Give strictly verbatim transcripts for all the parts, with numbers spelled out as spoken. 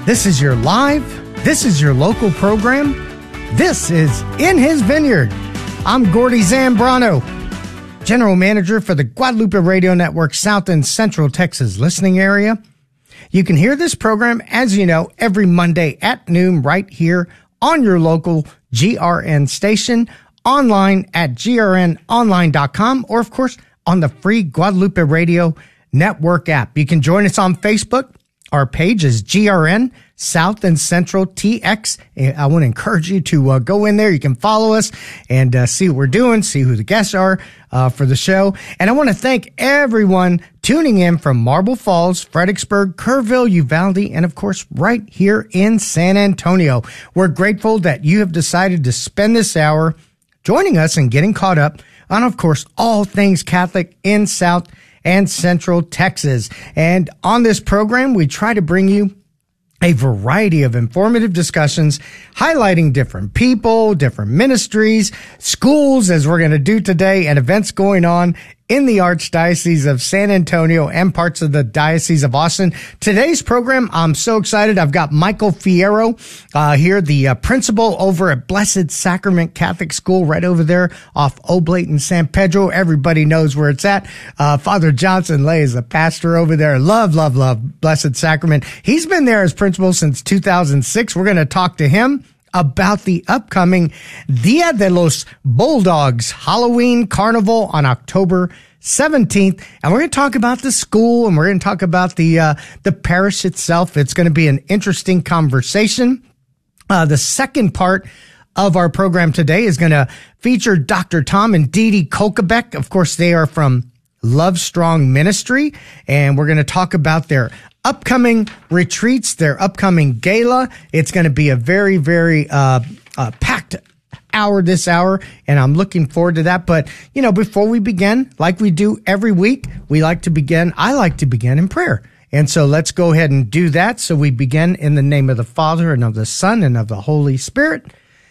This is your live, this is your local program, this is In His Vineyard. I'm Gordy Zambrano, General Manager for the Guadalupe Radio Network South and Central Texas listening area. You can hear this program, as you know, every Monday at noon right here on your local G R N station, online at G R N online dot com, or of course on the free Guadalupe Radio Network app. You can join us on Facebook. Our page is G R N South and Central T X. I want to encourage you to uh, go in there. You can follow us and uh, see what we're doing, see who the guests are uh, for the show. And I want to thank everyone tuning in from Marble Falls, Fredericksburg, Kerrville, Uvalde, and of course right here in San Antonio. We're grateful that you have decided to spend this hour joining us and getting caught up on, of course, all things Catholic in South and Central Texas. And on this program, we try to bring you a variety of informative discussions highlighting different people, different ministries, schools, as we're going to do today, and events going on in the Archdiocese of San Antonio and parts of the Diocese of Austin. Today's program, I'm so excited. I've got Michael Fierro uh, here, the uh, principal over at Blessed Sacrament Catholic School right over there off Oblate and San Pedro. Everybody knows where it's at. Uh, Father Johnson Lay is the pastor over there. Love, love, love Blessed Sacrament. He's been there as principal since two thousand six. We're going to talk to him about the upcoming Dia de los Bulldogs Halloween Carnival on October seventeenth. And we're going to talk about the school, and we're going to talk about the uh, the parish itself. It's going to be an interesting conversation. Uh, the second part of our program today is going to feature Doctor Tom and Dee Dee Kokebek. Of course, they are from Love Strong Ministry, and we're going to talk about their upcoming retreats, their upcoming gala. It's going to be a very, very uh, uh, packed hour this hour, and I'm looking forward to that. But, you know, before we begin, like we do every week, we like to begin, I like to begin in prayer. And so let's go ahead and do that. So we begin in the name of the Father and of the Son and of the Holy Spirit.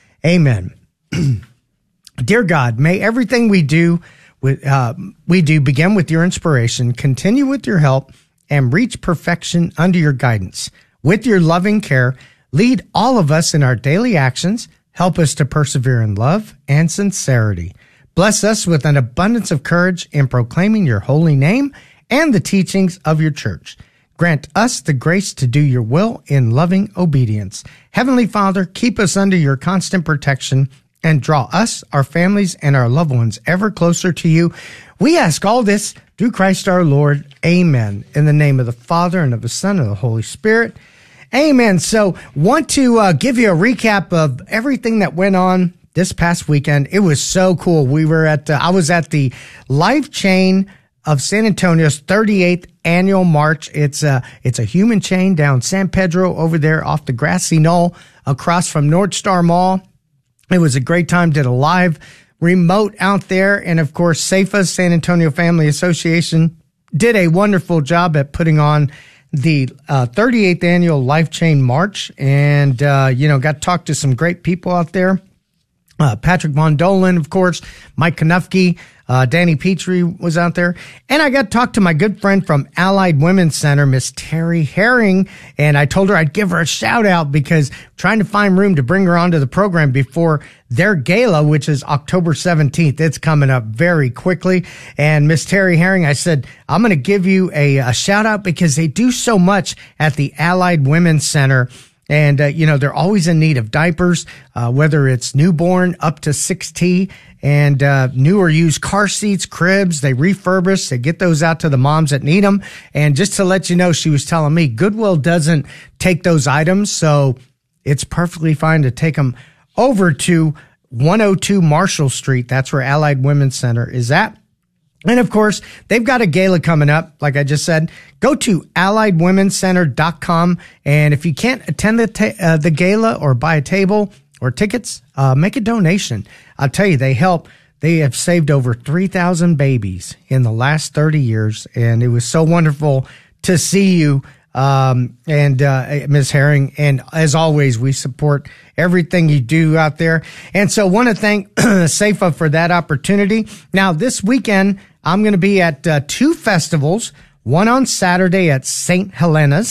Amen. Dear God, may everything we do, with, uh, we do begin with your inspiration, continue with your help, and reach perfection under your guidance. With your loving care, lead all of us in our daily actions. Help us to persevere in love and sincerity. Bless us with an abundance of courage in proclaiming your holy name and the teachings of your church. Grant us the grace to do your will in loving obedience. Heavenly Father, keep us under your constant protection and draw us, our families, and our loved ones ever closer to you. We ask all this through Christ our Lord. Amen. In the name of the Father, and of the Son, and of the Holy Spirit. Amen. So, want to uh, give you a recap of everything that went on this past weekend. It was so cool. We were at, uh, I was at the Life Chain of San Antonio's thirty-eighth annual march. It's a, it's a human chain down San Pedro over there off the grassy knoll across from North Star Mall. It was a great time. Did a live remote out there. And of course, SAFA, San Antonio Family Association, did a wonderful job at putting on the uh, thirty-eighth annual Life Chain March. And, uh, you know, got to talk to some great people out there. Uh, Patrick Von Dolan, of course, Mike Konufke, uh, Danny Petrie was out there. And I got to talk to my good friend from Allied Women's Center, Miss Terry Herring. And I told her I'd give her a shout out because trying to find room to bring her onto the program before their gala, which is October seventeenth. It's coming up very quickly. And Miss Terry Herring, I said, I'm going to give you a, a shout out because they do so much at the Allied Women's Center. And, uh, you know, they're always in need of diapers, uh, whether it's newborn up to six T and, uh, new or used car seats, cribs. They refurbish. They get those out to the moms that need them. And just to let you know, she was telling me Goodwill doesn't take those items. So it's perfectly fine to take them over to one oh two Marshall Street. That's where Allied Women's Center is at. And of course, they've got a gala coming up. Like I just said, go to allied women's center dot com. And if you can't attend the, ta- uh, the gala or buy a table or tickets, uh, make a donation. I'll tell you, they help. They have saved over three thousand babies in the last thirty years. And it was so wonderful to see you, um, and, uh, Miz Herring. And as always, we support everything you do out there. And so want to thank SAFA for that opportunity. Now, this weekend, I'm going to be at uh, two festivals, one on Saturday at Saint Helena's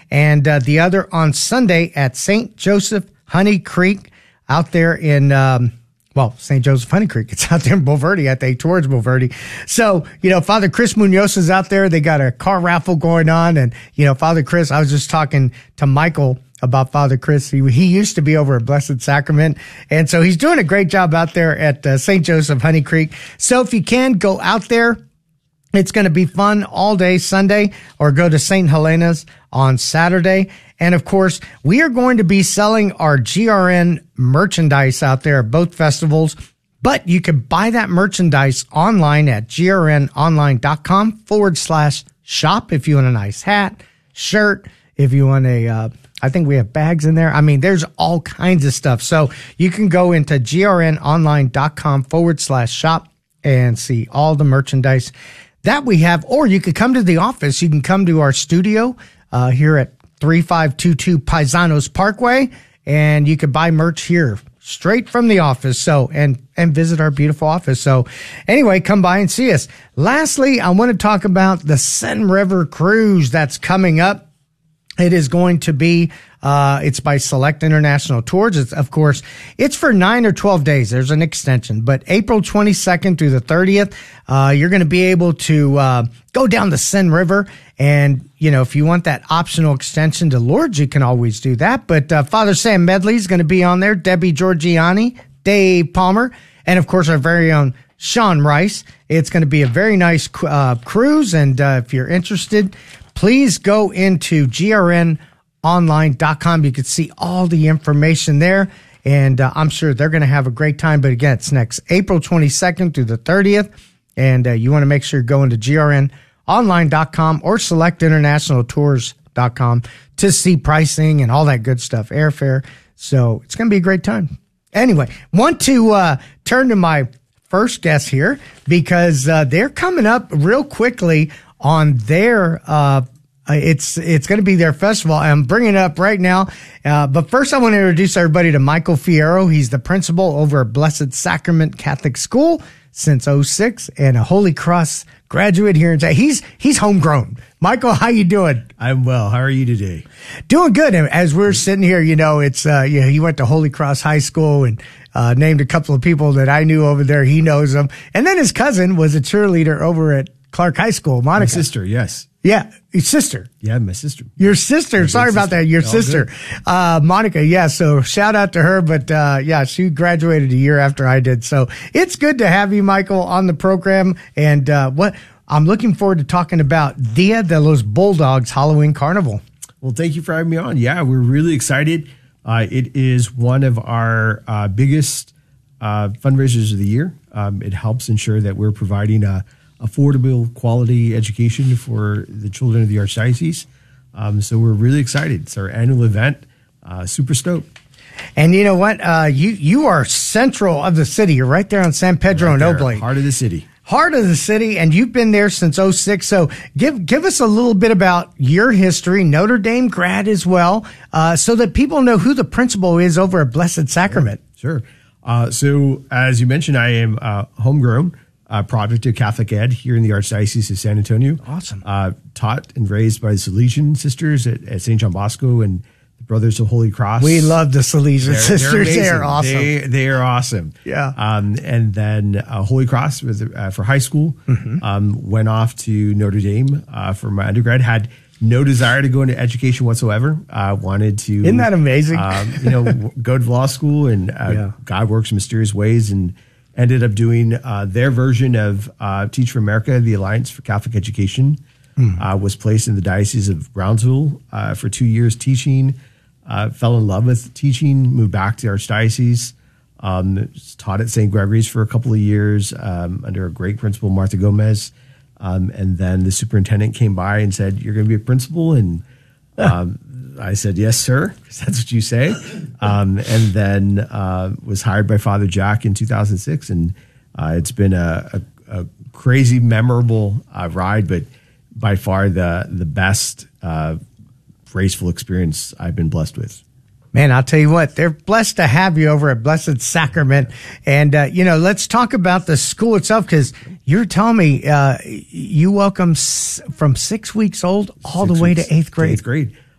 and uh, the other on Sunday at Saint Joseph Honey Creek out there in, um, well, Saint Joseph Honey Creek. It's out there in Bulverde, I think, towards Bulverde. So, you know, Father Chris Munoz is out there. They got a car raffle going on. And, you know, Father Chris, I was just talking to Michael about Father Chris. He, he used to be over at Blessed Sacrament. And so he's doing a great job out there at uh, Saint Joseph Honey Creek. So if you can go out there, it's going to be fun all day Sunday, or go to Saint Helena's on Saturday. And of course, we are going to be selling our G R N merchandise out there at both festivals, but you can buy that merchandise online at grnonline.com forward slash shop if you want a nice hat, shirt, if you want a, uh, I think we have bags in there. I mean, there's all kinds of stuff. So you can go into grnonline.com forward slash shop and see all the merchandise that we have, or you could come to the office. You can come to our studio uh, here at thirty-five twenty-two Paisanos Parkway, and you could buy merch here straight from the office. So, and, and visit our beautiful office. So anyway, come by and see us. Lastly, I want to talk about the Seine River Cruise that's coming up. It is going to be, uh, it's by Select International Tours. It's, of course, it's for nine or twelve days. There's an extension, but April twenty-second through the thirtieth, uh, you're going to be able to, uh, go down the Seine River. And, you know, if you want that optional extension to Lourdes, you can always do that. But, uh, Father Sam Medley is going to be on there, Debbie Georgiani, Dave Palmer, and of course, our very own Sean Rice. It's going to be a very nice, uh, cruise. And, uh, if you're interested, please go into G R N online dot com. You can see all the information there, and uh, I'm sure they're going to have a great time. But again, it's next April twenty-second through the thirtieth, and uh, you want to make sure you go into G R N online dot com or select international tours dot com to see pricing and all that good stuff, airfare. So it's going to be a great time. Anyway, want to uh, turn to my first guest here, because uh, they're coming up real quickly on their, uh, it's, it's going to be their festival. I'm bringing it up right now. Uh, but first I want to introduce everybody to Michael Fierro. He's the principal over at Blessed Sacrament Catholic School since oh six, and a Holy Cross graduate here in town. He's, he's homegrown. Michael, how you doing? I'm well. How are you today? Doing good. And as we're sitting here, you know, it's, uh, you know, he went to Holy Cross High School, and, uh, named a couple of people that I knew over there. He knows them. And then his cousin was a cheerleader over at Clark High School, Monica. My sister, yes. Yeah, your sister. Yeah, my sister. Your sister. My Sorry about sister. that. Your All sister, uh, Monica. Yeah. So shout out to her. But, uh, yeah, she graduated a year after I did. So it's good to have you, Michael, on the program. And, uh, what I'm looking forward to talking about Dia de los Bulldogs Halloween Carnival. Well, thank you for having me on. Yeah, we're really excited. Uh, it is one of our, uh, biggest, uh, fundraisers of the year. Um, it helps ensure that we're providing a affordable, quality education for the children of the Archdiocese. Um, so we're really excited. It's our annual event. Uh, super stoked. And you know what? Uh, you, you are central of the city. You're right there on San Pedro right and Oblate. Heart of the city. Heart of the city. And you've been there since oh six. So give, give us a little bit about your history, Notre Dame grad as well, uh, so that people know who the principal is over at Blessed Sacrament. Yeah, sure. Uh, so as you mentioned, I am uh, homegrown. Uh, product of Catholic Ed here in the Archdiocese of San Antonio. Awesome. Uh, taught and raised by the Salesian sisters at, at Saint John Bosco and the Brothers of Holy Cross. We love the Salesian they're, sisters. They're, they're awesome. They, they are awesome. Yeah. Um, and then uh, Holy Cross with, uh, for high school. Mm-hmm. Um, went off to Notre Dame uh, for my undergrad. Had no desire to go into education whatsoever. Uh, wanted to. Isn't that amazing? Um, you know, go to law school, and uh, yeah. God works in mysterious ways, and ended up doing uh, their version of uh, Teach for America, the Alliance for Catholic Education. Mm. Uh, was placed in the Diocese of Brownsville uh, for two years teaching. Uh, fell in love with teaching, moved back to Archdiocese. Um, taught at Saint Gregory's for a couple of years um, under a great principal, Martha Gomez. Um, and then the superintendent came by and said, "You're going to be a principal." And um, I said, "Yes, sir," because that's what you say. Um, and then uh, was hired by Father Jack in two thousand six. And uh, it's been a, a, a crazy, memorable uh, ride, but by far the, the best uh, graceful experience I've been blessed with. Man, I'll tell you what, they're blessed to have you over at Blessed Sacrament. And, uh, you know, let's talk about the school itself, because you're telling me uh, you welcome s- from six weeks old all six the way to eighth grade. To eighth grade.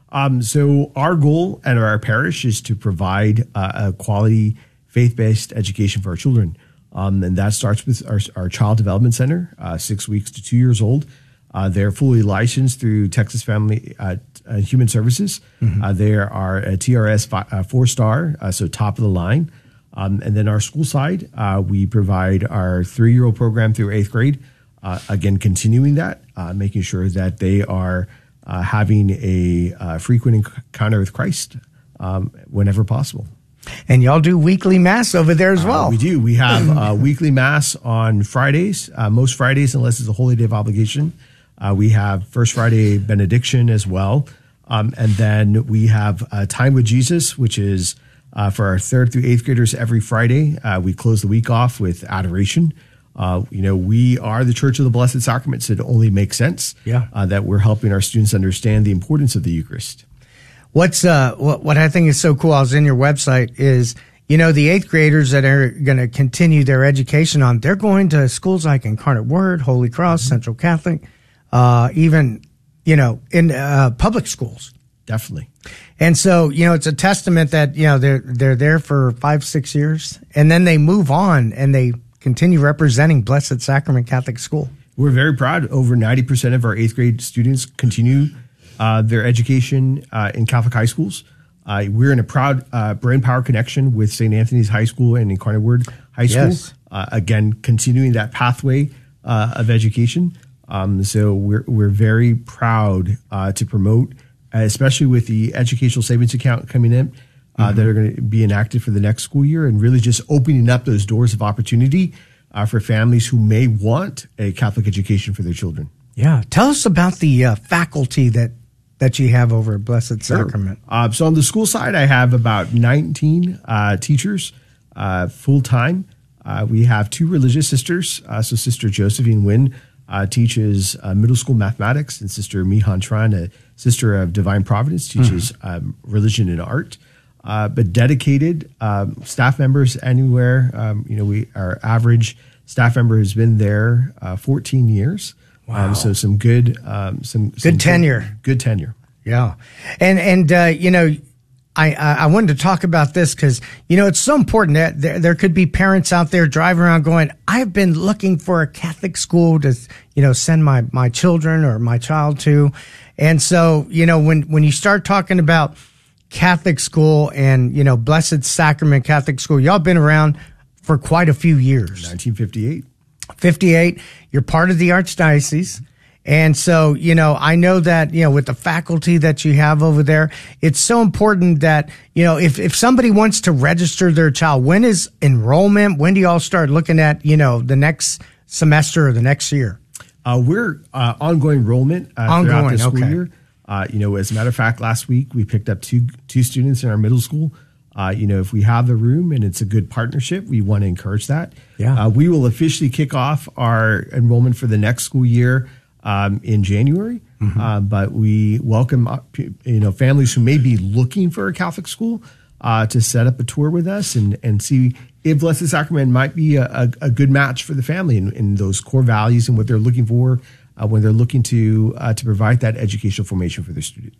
Um, so our goal at our parish is to provide uh, a quality faith-based education for our children. Um, and that starts with our, our Child Development Center, uh, six weeks to two years old. Uh, they're fully licensed through Texas Family uh, uh, Human Services. Mm-hmm. Uh, they are a T R S fi- uh, four-star, uh, so top of the line. Um, and then our school side, uh, we provide our three-year-old program through eighth grade. Uh, again, continuing that, uh, making sure that they are uh, having a uh, frequent encounter with Christ um, whenever possible. And y'all do weekly mass over there as well. Uh, we do. We have uh, weekly mass on Fridays, uh, most Fridays, unless it's a holy day of obligation. Uh, we have First Friday benediction as well. Um, and then we have uh, Time with Jesus, which is uh, for our third through eighth graders every Friday. Uh, we close the week off with adoration. Uh, you know, we are the Church of the Blessed Sacrament, so it only makes sense yeah. uh, that we're helping our students understand the importance of the Eucharist. What's uh what, what I think is so cool, I was in your website, is, you know, the eighth graders that are going to continue their education on, they're going to schools like Incarnate Word, Holy Cross, mm-hmm. Central Catholic, uh, even, you know, in uh, public schools. Definitely. And so, you know, it's a testament that, you know, they're, they're there for five, six years, and then they move on and they continue representing Blessed Sacrament Catholic School. We're very proud. Over ninety percent of our eighth grade students continue Uh, their education uh, in Catholic high schools. Uh, we're in a proud uh, brain power connection with Saint Anthony's High School and Incarnate Word High School. Yes. Uh, again, continuing that pathway uh, of education. Um, so we're we're very proud uh, to promote, uh, especially with the educational savings account coming in, uh, mm-hmm. that are going to be enacted for the next school year, and really just opening up those doors of opportunity uh, for families who may want a Catholic education for their children. Yeah, tell us about the uh, faculty that. that you have over at Blessed Sacrament. Sure. Uh, so on the school side, I have about nineteen uh, teachers uh, full-time. Uh, we have two religious sisters. Uh, so Sister Josephine Nguyen uh, teaches uh, middle school mathematics, and Sister Mihan Tran, a sister of Divine Providence, teaches mm-hmm. um, religion and art. Uh, but dedicated um, staff members anywhere. Um, you know, we our average staff member has been there uh, fourteen years. Wow. Um, so some good, um, some good some tenure. Good, good tenure. Yeah, and and uh, you know, I I wanted to talk about this because you know it's so important that there there could be parents out there driving around going, I've been looking for a Catholic school to you know send my my children or my child to, and so you know when when you start talking about Catholic school and you know Blessed Sacrament Catholic School, y'all been around for quite a few years. nineteen fifty-eight. fifty-eight, you're part of the Archdiocese. And so, you know, I know that, you know, with the faculty that you have over there, it's so important that, you know, if, if somebody wants to register their child, when is enrollment? When do you all start looking at, you know, the next semester or the next year? Uh, we're uh, ongoing enrollment uh, ongoing, throughout the school okay. year. Uh, you know, as a matter of fact, last week we picked up two two students in our middle school. Uh, you know, if we have the room and it's a good partnership, we want to encourage that. Yeah. Uh, we will officially kick off our enrollment for the next school year um, in January. Mm-hmm. Uh, but we welcome, uh, you know, families who may be looking for a Catholic school uh, to set up a tour with us and, and see if Blessed Sacrament might be a, a, a good match for the family in, in those core values and what they're looking for uh, when they're looking to uh, to provide that educational formation for their student.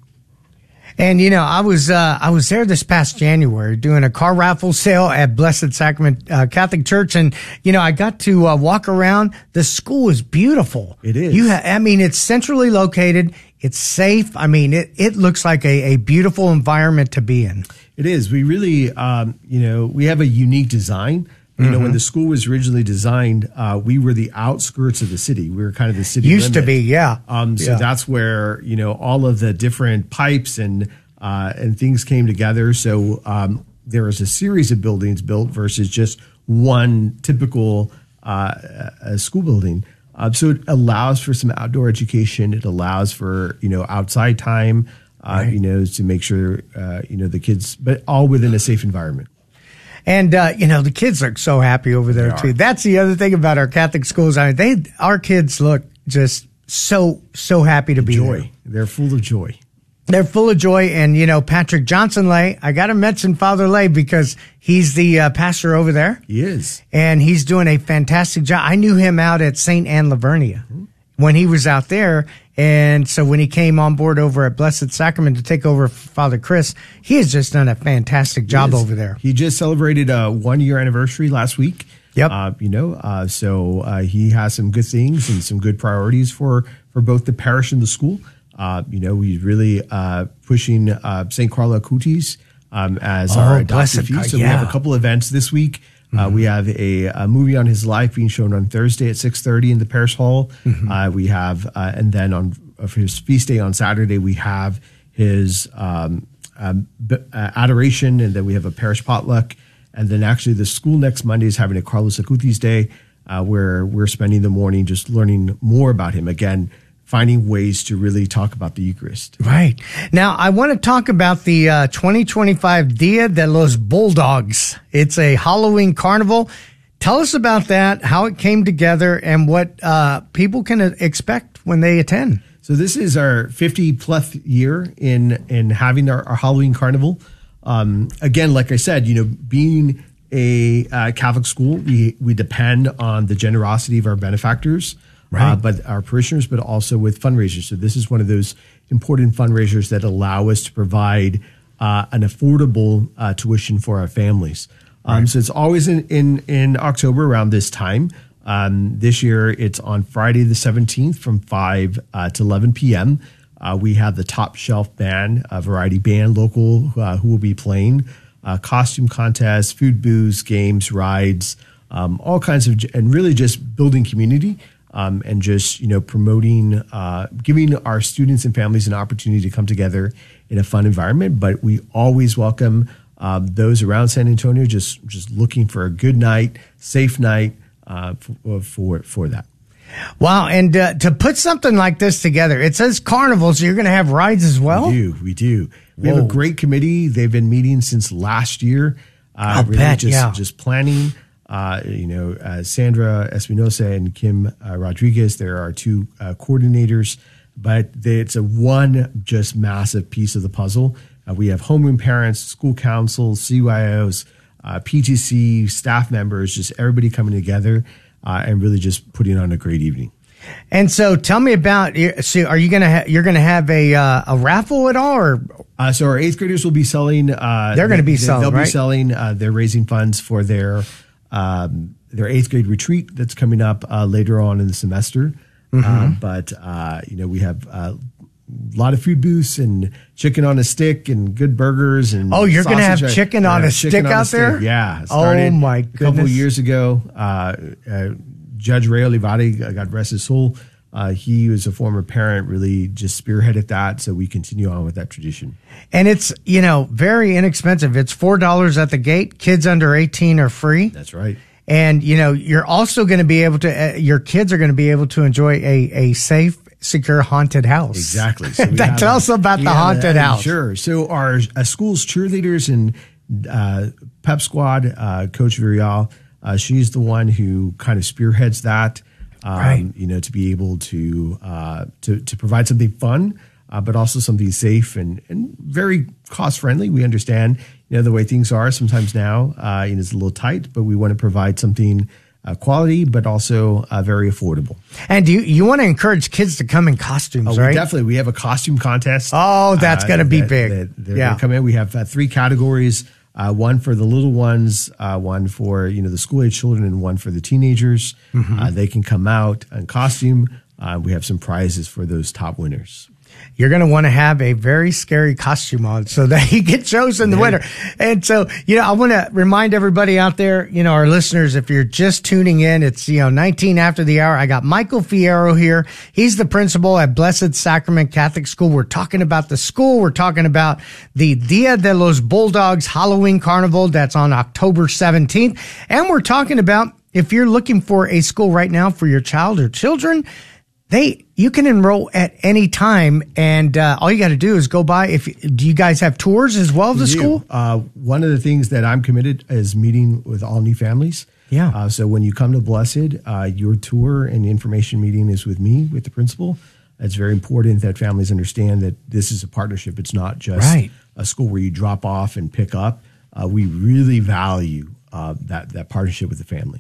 And, you know, I was, uh, I was there this past January doing a car raffle sale at Blessed Sacrament uh, Catholic Church. And, you know, I got to uh, walk around. The school is beautiful. It is. You ha- I mean, it's centrally located. It's safe. I mean, it, it looks like a, a beautiful environment to be in. It is. We really, um, you know, we have a unique design. You mm-hmm. know, when the school was originally designed, uh, we were the outskirts of the city. We were kind of the city Used limit. to be, yeah. Um, so yeah. that's where, you know, all of the different pipes and uh, and things came together. So um, there was a series of buildings built versus just one typical uh, uh, school building. Uh, so it allows for some outdoor education. It allows for, you know, outside time, uh, right. you know, to make sure, uh, you know, the kids, but all within a safe environment. And, uh, you know, the kids look so happy over there, They too. are. That's the other thing about our Catholic schools. I mean, they, our kids look just so, so happy to be Joy. there. They're full of joy. They're full of joy. And, you know, Patrick Johnson Lay, I got to mention Father Lay because he's the uh, pastor over there. He is. And he's doing a fantastic job. I knew him out at Saint Anne Lavernia mm-hmm. when he was out there. And so when he came on board over at Blessed Sacrament to take over for Father Chris, he has just done a fantastic job over there. He just celebrated a one year anniversary last week. Yep. Uh, you know, uh, so uh, he has some good things and some good priorities for, for both the parish and the school. Uh, you know, he's really uh, pushing uh, Saint Carlo Acutis um, as oh, our adopted feast. So yeah. we have a couple events this week. Uh, mm-hmm. We have a, a movie on his life being shown on Thursday at six thirty in the parish hall. Mm-hmm. Uh, we have, uh, and then on for his feast day on Saturday, we have his um, um, b- uh, adoration, and then we have a parish potluck. And then actually the school next Monday is having a Carlos Acutis Day, uh, where we're spending the morning just learning more about him. Again, finding ways to really talk about the Eucharist. Right. Now, I want to talk about the uh, twenty twenty-five Dia de los Bulldogs. It's a Halloween carnival. Tell us about that, how it came together, and what uh, people can expect when they attend. So this is our fifty-plus year in, in having our, our Halloween carnival. Um, again, like I said, you know, being a uh, Catholic school, we, we depend on the generosity of our benefactors. Right. Uh, but our parishioners, but also with fundraisers. So this is one of those important fundraisers that allow us to provide uh, an affordable uh, tuition for our families. Um, right. So it's always in, in, in October around this time. Um, this year, it's on Friday the seventeenth from five uh, to eleven p.m. Uh, we have the Top Shelf Band, a variety band, local, uh, who will be playing. Uh, costume contests, food booths, games, rides, um, all kinds of, and really just building community. Um, and just, you know, promoting, uh, giving our students and families an opportunity to come together in a fun environment. But we always welcome um, those around San Antonio just just looking for a good night, safe night uh, for, for for that. Wow. And uh, to put something like this together, it says carnival, so you're going to have rides as well? We do. We do. We Whoa. have a great committee. They've been meeting since last year. Uh, I'll really bet, just, yeah. just planning. Uh, you know, uh, Sandra Espinosa and Kim uh, Rodriguez, there are two uh, coordinators, but they, it's a one just massive piece of the puzzle. Uh, we have homeroom parents, school councils, C Y Os, uh, P T C, staff members, just everybody coming together uh, and really just putting on a great evening. And so tell me about, so are you going to, ha- you're going to have a, uh, a raffle at all, or? Uh, so our eighth graders will be selling, uh, they're going to be they, selling, they'll right? be selling, uh, they're raising funds for their, Um, their eighth grade retreat that's coming up uh, later on in the semester. Mm-hmm. Uh, but, uh, you know, we have uh, a lot of food booths and chicken on a stick and good burgers. And oh, you're going to have chicken on uh, a stick out stick. there? Yeah. Started oh, my a goodness. couple of years ago. Uh, uh, Judge Ray Olivari, God rest his soul, uh, he was a former parent, really just spearheaded that. So we continue on with that tradition. And it's, you know, very inexpensive. It's four dollars at the gate. Kids under eighteen are free. That's right. And, you know, you're also going to be able to, uh, your kids are going to be able to enjoy a, a safe, secure haunted house. Exactly. So that tell us about the haunted a, house. Sure. So our uh, school's cheerleaders and uh, pep squad, uh, Coach Virial, uh, she's the one who kind of spearheads that, um, right. you know, to be able to, uh, to, to provide something fun, uh, but also something safe and, and very cost friendly. We understand, you know, the way things are sometimes now, uh, you know, it's a little tight, but we want to provide something uh, quality, but also uh, very affordable. And do you, you want to encourage kids to come in costumes, oh, right? We definitely. We have a costume contest. Oh, that's uh, going to be that, big. That, they're yeah. going to come in. We have uh, three categories, uh, one for the little ones, uh, one for, you know, the school-age children, and one for the teenagers. Mm-hmm. Uh, they can come out in costume. Uh, we have some prizes for those top winners. You're going to want to have a very scary costume on so that you get chosen the yeah. winner. And so, you know, I want to remind everybody out there, you know, our listeners, if you're just tuning in, it's, you know, nineteen after the hour. I got Michael Fierro here. He's the principal at Blessed Sacrament Catholic School. We're talking about the school. We're talking about the Dia de los Bulldogs Halloween Carnival that's on October seventeenth. And we're talking about if you're looking for a school right now for your child or children, They, you can enroll at any time, and uh, all you got to do is go by. If do you guys have tours as well of the school? Uh, one of the things that I'm committed is meeting with all new families. Yeah. Uh, so when you come to Blessed, uh, your tour and information meeting is with me, with the principal. It's very important that families understand that this is a partnership. It's not just right. a school where you drop off and pick up. Uh, we really value uh, that that partnership with the family.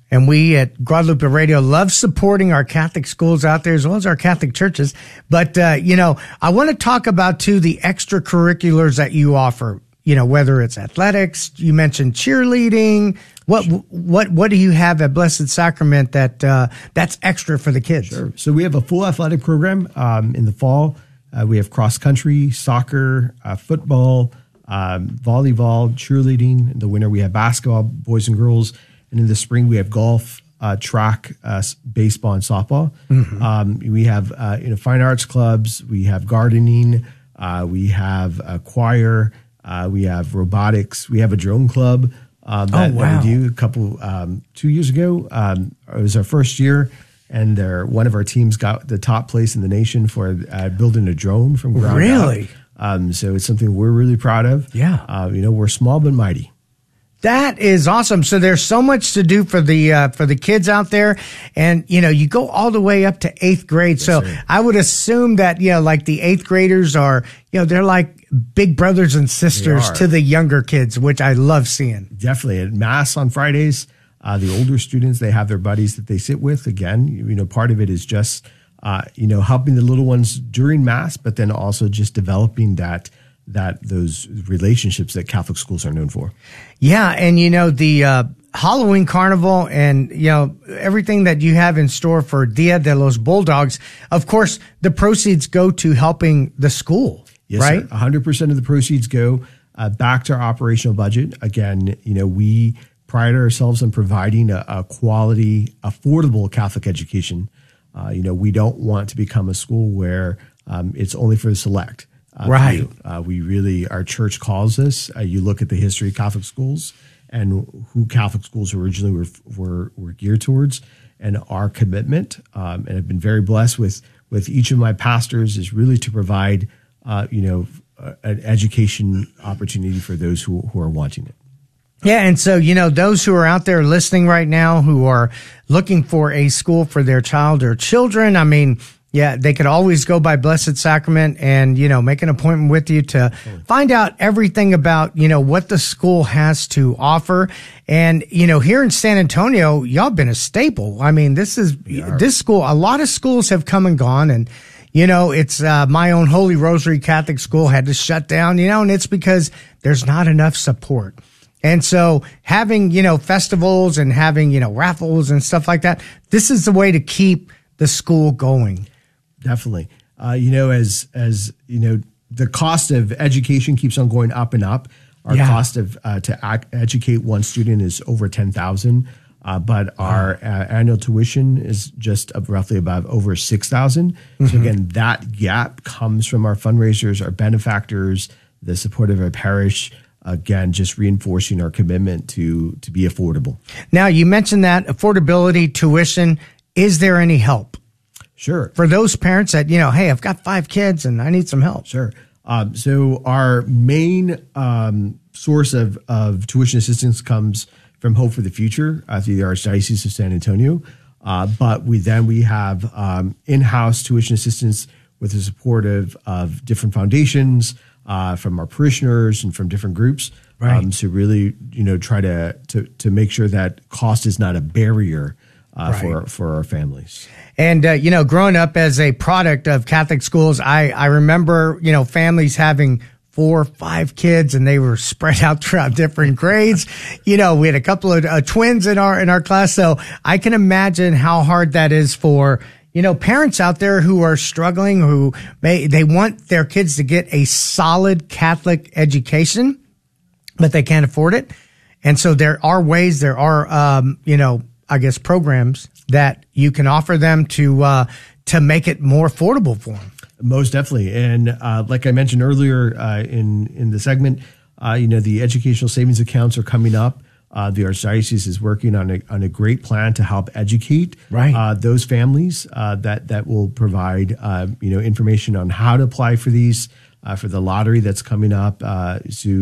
And we at Guadalupe Radio love supporting our Catholic schools out there as well as our Catholic churches. But, uh, you know, I want to talk about, too, the extracurriculars that you offer, you know, whether it's athletics, you mentioned cheerleading. What what what do you have at Blessed Sacrament that uh, that's extra for the kids? Sure. So we have a full athletic program um, in the fall. Uh, we have cross country, soccer, uh, football, um, volleyball, cheerleading. In the winter, we have basketball, boys and girls. And in the spring, we have golf, uh, track, uh, baseball, and softball. Mm-hmm. Um, we have uh, you know fine arts clubs. We have gardening. Uh, we have a choir. Uh, we have robotics. We have a drone club. Um, that, oh, wow. that we do a couple um, two years ago. Um, it was our first year, and there, one of our teams got the top place in the nation for uh, building a drone from ground up. Really? Um, so it's something we're really proud of. Yeah. Uh, you know, we're small but mighty. That is awesome. So there's so much to do for the uh, for the kids out there, and you know you go all the way up to eighth grade. Yes, so sir. I would assume that you know like the eighth graders are you know they're like big brothers and sisters to the younger kids, which I love seeing. Definitely at Mass on Fridays, uh, the older students they have their buddies that they sit with. Again, you know part of it is just uh, you know helping the little ones during Mass, but then also just developing that. that those relationships that Catholic schools are known for. Yeah. And, you know, the uh, Halloween Carnival and, you know, everything that you have in store for Dia de los Bulldogs, of course, the proceeds go to helping the school, yes, right? Sir. one hundred percent of the proceeds go uh, back to our operational budget. Again, you know, we pride ourselves on providing a, a quality, affordable Catholic education. Uh, you know, we don't want to become a school where um, it's only for the select. Uh, right. Uh, we really, our church calls us. Uh, you look at the history of Catholic schools and who Catholic schools originally were were, were geared towards, and our commitment. Um, and I've been very blessed with with each of my pastors is really to provide, uh, you know, uh, an education opportunity for those who who are wanting it. Yeah, and so, you know, those who are out there listening right now who are looking for a school for their child or children, I mean. Yeah, they could always go by Blessed Sacrament and, you know, make an appointment with you to find out everything about, you know, what the school has to offer. And, you know, here in San Antonio, y'all been a staple. I mean, this is, this school, a lot of schools have come and gone. And, you know, it's uh, my own Holy Rosary Catholic school had to shut down, you know, and it's because there's not enough support. And so having, you know, festivals and having, you know, raffles and stuff like that, this is the way to keep the school going. Definitely. Uh, you know, as, as, you know, the cost of education keeps on going up and up. Our yeah. cost of, uh, to ac- educate one student is over ten thousand dollars. Uh, but wow. our uh, annual tuition is just uh, roughly about over six thousand dollars. Mm-hmm. So again, that gap comes from our fundraisers, our benefactors, the support of our parish. Again, just reinforcing our commitment to, to be affordable. Now, you mentioned that affordability, tuition. Is there any help? Sure. For those parents that, you know, hey, I've got five kids and I need some help. Sure. Um, so our main um, source of, of tuition assistance comes from Hope for the Future uh, through the Archdiocese of San Antonio. Uh, but we then we have um, in-house tuition assistance with the support of, of different foundations, uh, from our parishioners and from different groups. Right. Um, so really, you know, try to, to, to make sure that cost is not a barrier uh, right. for, for our families. And, uh, you know, growing up as a product of Catholic schools, I, I remember, you know, families having four or five kids and they were spread out throughout different grades. You know, we had a couple of uh, twins in our, in our class. So I can imagine how hard that is for, you know, parents out there who are struggling, who may, they want their kids to get a solid Catholic education, but they can't afford it. And so there are ways, there are, um, you know, I guess programs that you can offer them to uh, to make it more affordable for them. Most definitely, and uh, like I mentioned earlier uh, in in the segment, uh, you know, the educational savings accounts are coming up. Uh, the Archdiocese is working on a on a great plan to help educate right. uh, those families uh, that that will provide uh, you know information on how to apply for these uh, for the lottery that's coming up. Uh, so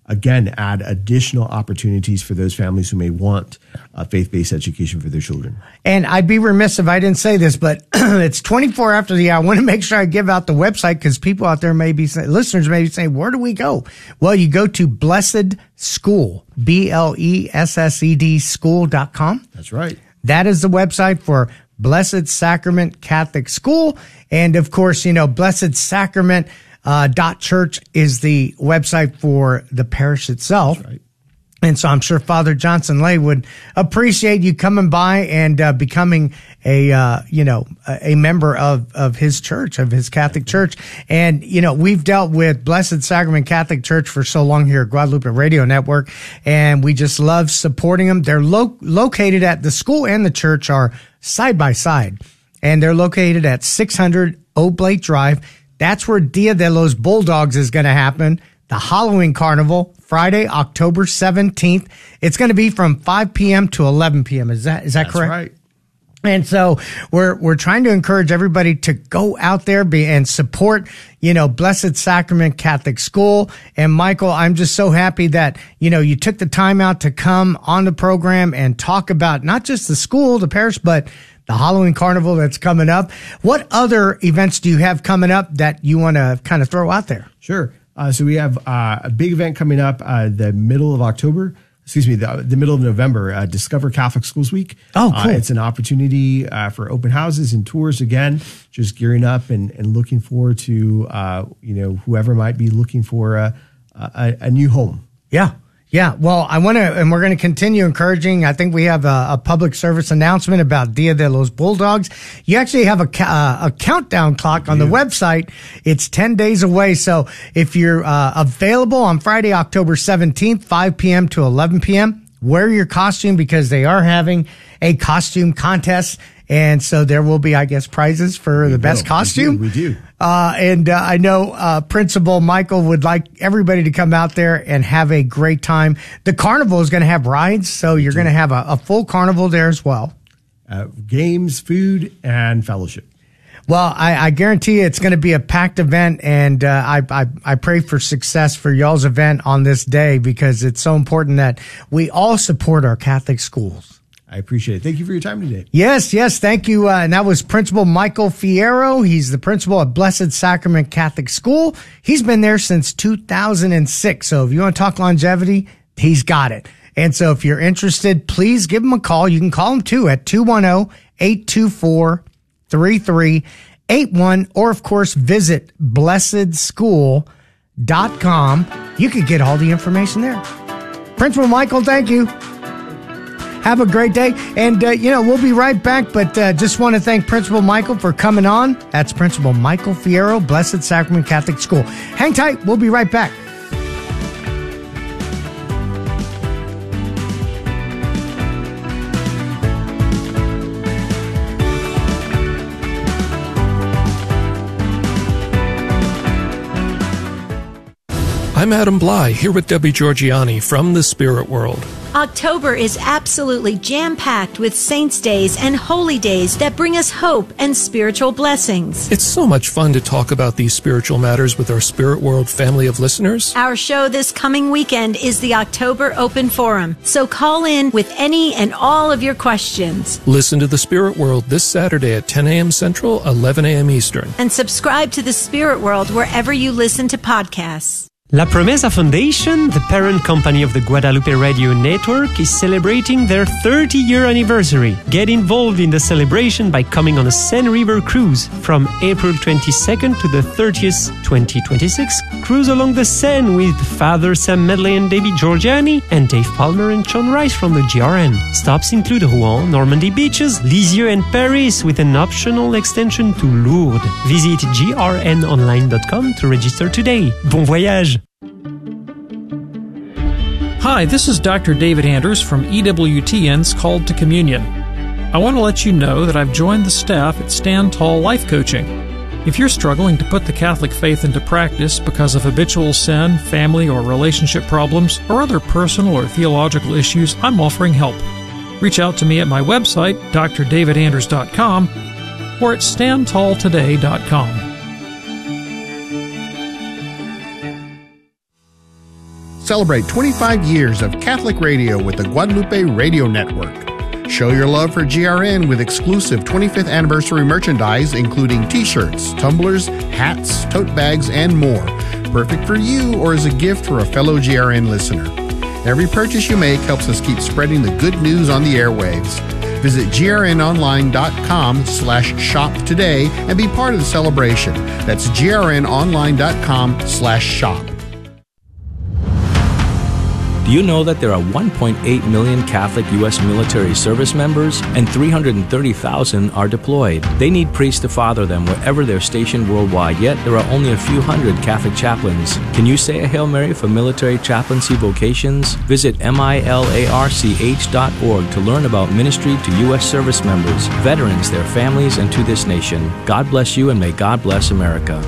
again, add additional opportunities for those families who may want a faith-based education for their children. And I'd be remiss if I didn't say this, but it's twenty-four after the hour. I want to make sure I give out the website because people out there may be, listeners may be saying, where do we go? Well, you go to Blessed School, B L E S S E D school dot com. That's right. That is the website for Blessed Sacrament Catholic School. And of course, you know, Blessed Sacrament Uh, dot church is the website for the parish itself. That's right. And so I'm sure Father Johnson Lay would appreciate you coming by and uh, becoming a, uh, you know, a, a member of, of his church, of his Catholic church. And, you know, we've dealt with Blessed Sacrament Catholic Church for so long here at Guadalupe Radio Network, and we just love supporting them. They're lo- located at the school and the church are side by side, and they're located at six hundred Oblate Drive. That's where Dia de los Bulldogs is going to happen. The Halloween Carnival, Friday, October seventeenth. It's going to be from five p.m. to eleven p.m. Is that, is that That's correct? Right. And so we're, we're trying to encourage everybody to go out there be, and support, you know, Blessed Sacrament Catholic School. And Michael, I'm just so happy that, you know, you took the time out to come on the program and talk about not just the school, the parish, but the Halloween Carnival that's coming up. What other events do you have coming up that you want to kind of throw out there? Sure. Uh, so we have uh, a big event coming up uh, the middle of October. Excuse me, the, the middle of November, uh, Discover Catholic Schools Week. Oh, cool. Uh, it's an opportunity uh, for open houses and tours again, just gearing up and, and looking forward to, uh, you know, whoever might be looking for a, a, a new home. Yeah. Yeah, well, I want to, and we're going to continue encouraging. I think we have a, a public service announcement about Dia de los Bulldogs. You actually have a, uh, a countdown clock on the website. It's ten days away. So if you're uh, available on Friday, October seventeenth, five p.m. to eleven p.m., wear your costume because they are having a costume contest. And so there will be, I guess, prizes for we the will. best costume. We do. We do. Uh, and uh, I know uh, Principal Michael would like everybody to come out there and have a great time. The carnival is going to have rides, so you're going to have a, a full carnival there as well. Uh, games, food, and fellowship. Well, I, I guarantee you it's going to be a packed event, and uh, I, I I pray for success for y'all's event on this day because it's so important that we all support our Catholic schools. I appreciate it. Thank you for your time today. Yes, yes, thank you. Uh, and that was Principal Michael Fierro. He's the principal at Blessed Sacrament Catholic School. He's been there since two thousand six. So if you want to talk longevity, he's got it. And so if you're interested, please give him a call. You can call him too at two one zero, eight two four, three three eight one, or of course visit blessed school dot com. You could get all the information there. Principal Michael, thank you. Have a great day. And, uh, you know, we'll be right back, but uh, just want to thank Principal Michael for coming on. That's Principal Michael Fierro, Blessed Sacrament Catholic School. Hang tight. We'll be right back. I'm Adam Bly, here with Debbie Georgiani from the Spirit World. October is absolutely jam-packed with saints' days and holy days that bring us hope and spiritual blessings. It's so much fun to talk about these spiritual matters with our Spirit World family of listeners. Our show this coming weekend is the October Open Forum, so call in with any and all of your questions. Listen to the Spirit World this Saturday at ten a.m. Central, eleven a.m. Eastern. And subscribe to the Spirit World wherever you listen to podcasts. La Promesa Foundation, the parent company of the Guadalupe Radio Network, is celebrating their thirty-year anniversary. Get involved in the celebration by coming on a Seine River cruise from April twenty-second to the thirtieth, twenty twenty-six. Cruise along the Seine with Father Sam Medley and Debbie Georgiani and Dave Palmer and Sean Rice from the G R N. Stops include Rouen, Normandy beaches, Lisieux and Paris with an optional extension to Lourdes. Visit G R N online dot com to register today. Bon voyage! Hi, this is Doctor David Anders from E W T N's Called to Communion. I want to let you know that I've joined the staff at Stand Tall Life Coaching. If you're struggling to put the Catholic faith into practice because of habitual sin, family or relationship problems, or other personal or theological issues, I'm offering help. Reach out to me at my website, d r david anders dot com, or at stand tall today dot com. Celebrate twenty-five years of Catholic radio with the Guadalupe Radio Network. Show your love for G R N with exclusive twenty-fifth anniversary merchandise, including t-shirts, tumblers, hats, tote bags, and more. Perfect for you or as a gift for a fellow G R N listener. Every purchase you make helps us keep spreading the good news on the airwaves. Visit grnonline.com slash shop today and be part of the celebration. That's grnonline.com slash shop. Do you know that there are one point eight million Catholic U S military service members and three hundred thirty thousand are deployed? They need priests to father them wherever they're stationed worldwide, yet there are only a few hundred Catholic chaplains. Can you say a Hail Mary for military chaplaincy vocations? Visit milarch dot org to learn about ministry to U S service members, veterans, their families, and to this nation. God bless you and may God bless America.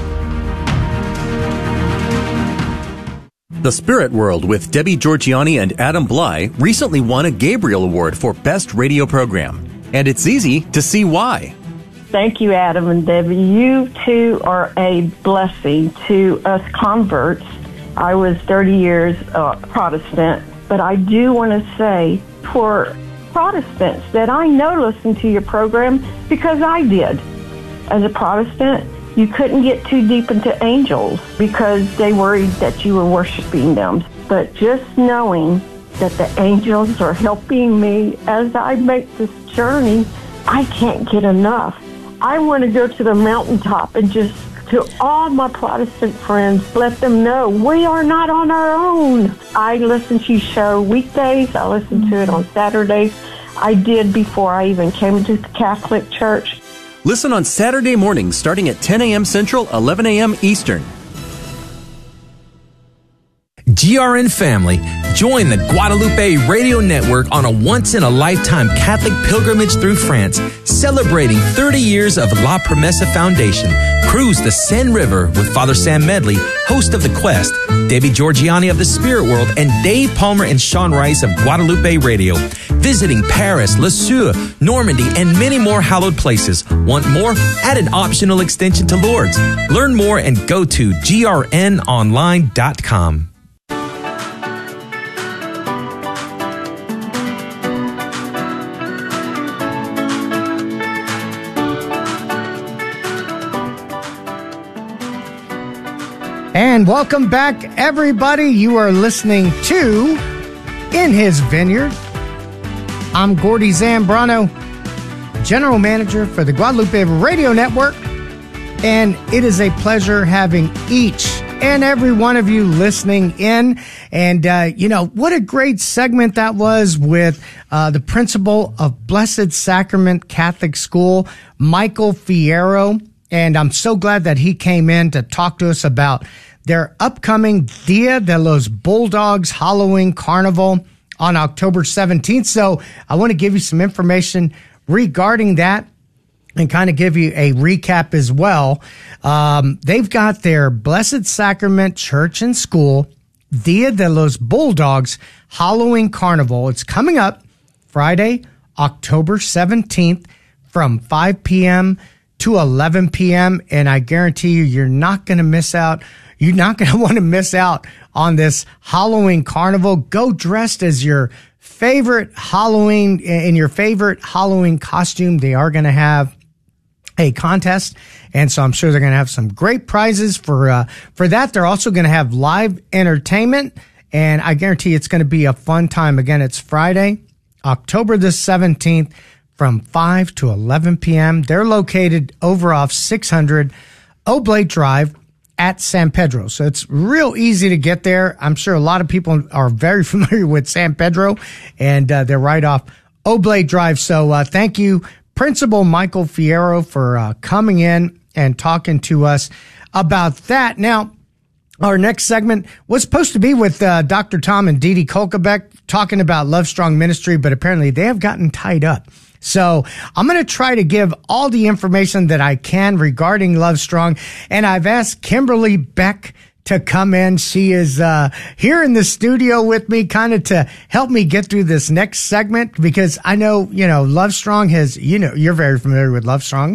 The Spirit World with Debbie Georgianni and Adam Bly recently won a Gabriel Award for Best Radio Program. And it's easy to see why. Thank you, Adam and Debbie. You two are a blessing to us converts. I was thirty years uh, Protestant, but I do want to say for Protestants that I know listen to your program because I did. As a Protestant, you couldn't get too deep into angels because they worried that you were worshiping them. But just knowing that the angels are helping me as I make this journey, I can't get enough. I want to go to the mountaintop and just, to all my Protestant friends, let them know we are not on our own. I listen to your show weekdays. I listen to it on Saturdays. I did before I even came to the Catholic Church. Listen on Saturday mornings starting at ten a.m. Central, eleven a.m. Eastern. G R N family, join the Guadalupe Radio Network on a once-in-a-lifetime Catholic pilgrimage through France, celebrating thirty years of La Promesa Foundation. Cruise the Seine River with Father Sam Medley, host of The Quest, Debbie Georgianni of The Spirit World, and Dave Palmer and Sean Rice of Guadalupe Radio. Visiting Paris, Le Sueur, Normandy, and many more hallowed places. Want more? Add an optional extension to Lourdes. Learn more and go to G R N online dot com. And welcome back, everybody. You are listening to In His Vineyard. I'm Gordy Zambrano, General Manager for the Guadalupe Radio Network. And it is a pleasure having each and every one of you listening in. And, uh, you know, what a great segment that was with uh, the principal of Blessed Sacrament Catholic School, Michael Fierro. And I'm so glad that he came in to talk to us about their upcoming Dia de los Bulldogs Halloween Carnival on October seventeenth. So I want to give you some information regarding that and kind of give you a recap as well. Um, they've got their Blessed Sacrament Church and School Dia de los Bulldogs Halloween Carnival. It's coming up Friday, October seventeenth from five p.m. to eleven p.m. And I guarantee you, you're not going to miss out. You're not going to want to miss out on this Halloween Carnival. Go dressed as your favorite Halloween, in your favorite Halloween costume. They are going to have a contest, and so I'm sure they're going to have some great prizes for uh, for that. They're also going to have live entertainment, and I guarantee it's going to be a fun time. Again, it's Friday, October the seventeenth, from five to eleven p.m. They're located over off six hundred Oblate Drive at San Pedro. So it's real easy to get there. I'm sure a lot of people are very familiar with San Pedro, and uh, they're right off Oblate Drive. So uh, thank you, Principal Michael Fierro, for uh, coming in and talking to us about that. Now, our next segment was supposed to be with uh, Doctor Tom and Dee Dee Kolkebeck talking about Love Strong Ministry, but apparently they have gotten tied up. So I'm going to try to give all the information that I can regarding Love Strong. And I've asked Kimberly Beck to come in. She is uh, here in the studio with me kind of to help me get through this next segment, because I know, you know, Love Strong has, you know, you're very familiar with Love Strong.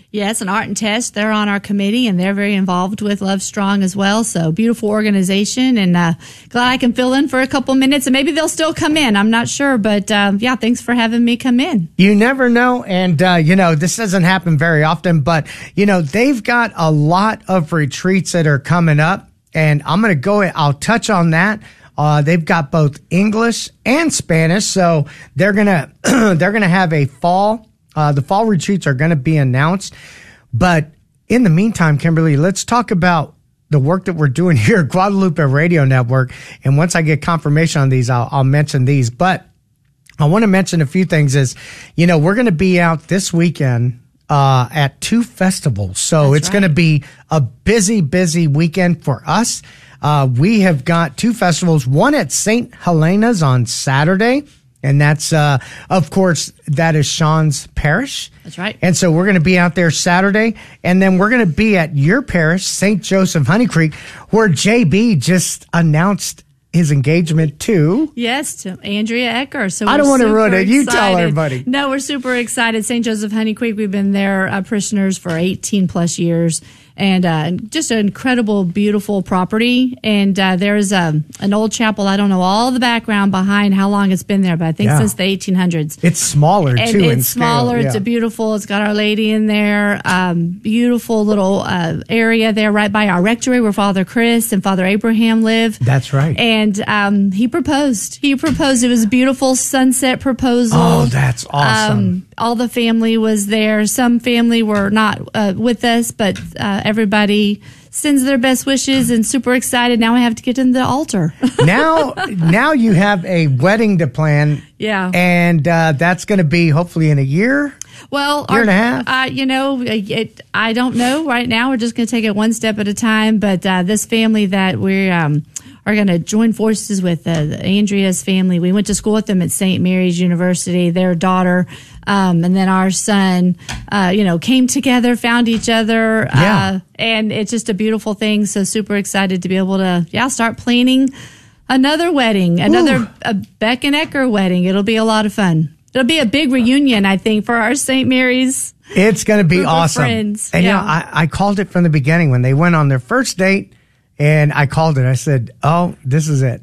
Yes, and Art and Tess, they're on our committee, and they're very involved with Love Strong as well. So beautiful organization, and uh, glad I can fill in for a couple minutes, and maybe they'll still come in. I'm not sure, but um, yeah, thanks for having me come in. You never know, and uh, you know, this doesn't happen very often, but you know, they've got a lot of retreats that are coming up, and I'm going to go, I'll touch on that. Uh, they've got both English and Spanish, so they're gonna they're gonna have a fall. Uh, the fall retreats are going to be announced, but in the meantime, Kimberly, let's talk about the work that we're doing here at Guadalupe Radio Network. And once I get confirmation on these, I'll, I'll mention these. But I want to mention a few things. Is you know we're going to be out this weekend uh, at two festivals, so That's it's right. going to be a busy, busy weekend for us. Uh, we have got two festivals, one at Saint Helena's on Saturday, and that's, uh, of course, that is Sean's parish. That's right. And so we're going to be out there Saturday, and then we're going to be at your parish, Saint Joseph Honey Creek, where J B just announced his engagement to. Yes, to Andrea Ecker. So I don't we're want to super ruin it. You tell excited. everybody. No, we're super excited. Saint Joseph Honey Creek, we've been their uh, parishioners for eighteen plus years. And uh, just an incredible, beautiful property. And uh, there's um, an old chapel. I don't know all the background behind how long it's been there, but I think Yeah. since the eighteen hundreds. It's smaller, And too, in it's scale. smaller. It's Yeah. a beautiful. It's got Our Lady in there. Um, beautiful little uh, area there right by our rectory where Father Chris and Father Abraham live. That's right. And um, he proposed. He proposed. It was a beautiful sunset proposal. Oh, that's awesome. Um, all the family was there. Some family were not uh, with us, but uh, everybody sends their best wishes and super excited. Now I have to get to the altar. now, now you have a wedding to plan. Yeah. And uh, that's going to be hopefully in a year. Well, Year our, and a half? Uh, you know, it, I don't know right now. We're just going to take it one step at a time. But uh, this family that we um, are going to join forces with, uh, Andrea's family, we went to school with them at Saint Mary's University. Their daughter, um, and then our son, uh, you know, came together, found each other, Yeah. uh, and it's just a beautiful thing. So super excited to be able to, yeah, start planning another wedding, another a Beck and Ecker wedding. It'll be a lot of fun. It'll be a big reunion, I think, for our Saint Mary's. It's going to be group of awesome. friends. And Yeah. you know, I, I called it from the beginning when they went on their first date, and I called it. I said, "Oh, this is it."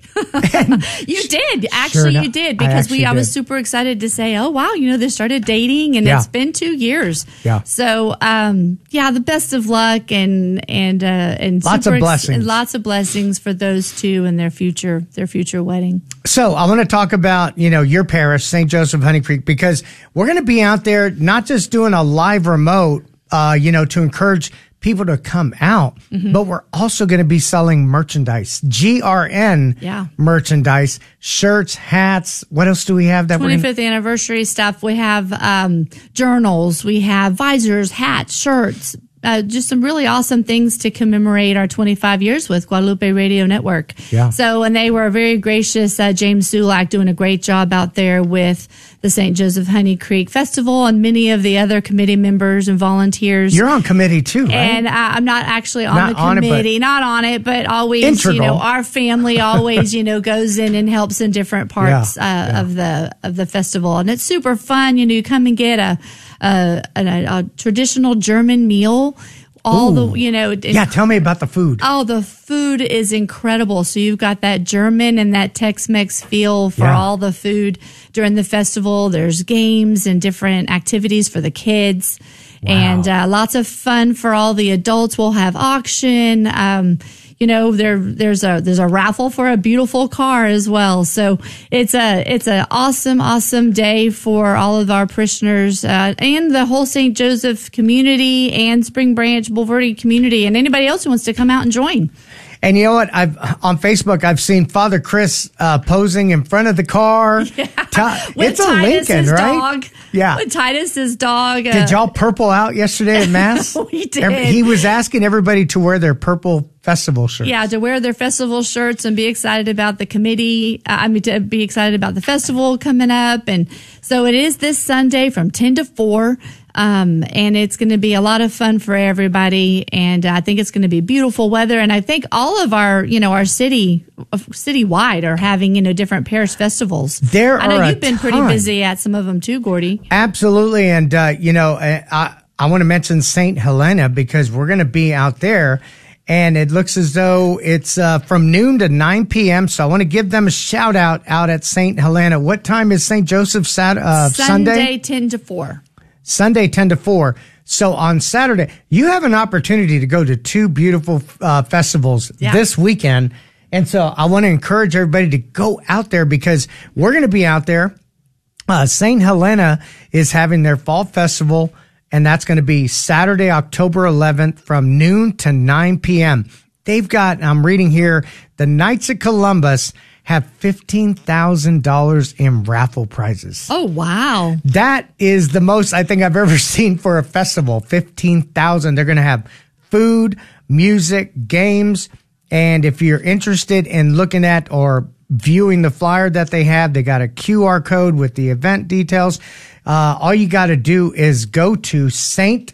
You did. Actually, enough, you did. I Because we, actually I was did. super excited to say, oh, wow, you know, they started dating and Yeah. it's been two years. Yeah. So, um, yeah, the best of luck and, and, uh, and Lots super of ex- blessings. and lots of blessings for those two and their future, their future wedding. So I want to talk about, you know, your parish, Saint Joseph Honey Creek, because we're going to be out there not just doing a live remote, uh, you know, to encourage people to come out, Mm-hmm. but we're also going to be selling merchandise, G R N Yeah. merchandise, shirts, hats. What else do we have that we're gonna- twenty-fifth anniversary stuff. We have um, journals, we have visors, hats, shirts, uh, just some really awesome things to commemorate our twenty-five years with Guadalupe Radio Network. Yeah. So, and they were very gracious. Uh, James Sulak doing a great job out there with the Saint Joseph Honey Creek Festival and many of the other committee members and volunteers. You're on committee too, right? And uh, I'm not actually on Not the on it, but committee, not on it, but always, Integral. you know, our family always, you know, goes in and helps in different parts Yeah, uh, yeah. of the of the festival, and it's super fun. You know, you come and get a a, a, a traditional German meal. All Ooh. the, you know, Yeah, tell me about the food. Oh, the food is incredible. So you've got that German and that Tex-Mex feel for Yeah. all the food during the festival. There's games and different activities for the kids. And uh, lots of fun for all the adults. We'll have auction. Um, you know, there there's a there's a raffle for a beautiful car as well. So it's a it's an awesome awesome day for all of our parishioners uh, and the whole Saint Joseph community and Spring Branch Bulverde community and anybody else who wants to come out and join. And you know what? I've on Facebook. I've seen Father Chris uh, posing in front of the car. Yeah. With It's a Titus's Lincoln, right? dog. Yeah. With Titus's dog. Uh, Did y'all purple out yesterday at Mass? We did. Every- he was asking everybody to wear their purple festival shirts. Yeah, to wear their festival shirts and be excited about the committee. Uh, I mean, to be excited about the festival coming up. And so it is this Sunday from ten to four. Um, and it's going to be a lot of fun for everybody. And I think it's going to be beautiful weather. And I think all of our, you know, our city, citywide are having, you know, different parish festivals. There I know are a you've been pretty ton. busy at some of them too, Gordy. Absolutely. And, uh, you know, I, I want to mention Saint Helena because we're going to be out there. And it looks as though it's uh, from noon to nine p.m. So I want to give them a shout out out at Saint Helena. What time is Saint Joseph Sat- uh, Sunday? Sunday, ten to four. Sunday, ten to four. So on Saturday, you have an opportunity to go to two beautiful uh, festivals Yeah. this weekend. And so I want to encourage everybody to go out there because we're going to be out there. Uh, Saint Helena is having their fall festival. And that's going to be Saturday, October eleventh from noon to nine p.m. They've got, I'm reading here, the Knights of Columbus have fifteen thousand dollars in raffle prizes. Oh, wow. That is the most I think I've ever seen for a festival. fifteen thousand. They're going to have food, music, games. And if you're interested in looking at or viewing the flyer that they have, they got a Q R code with the event details. Uh, all you got to do is go to Saint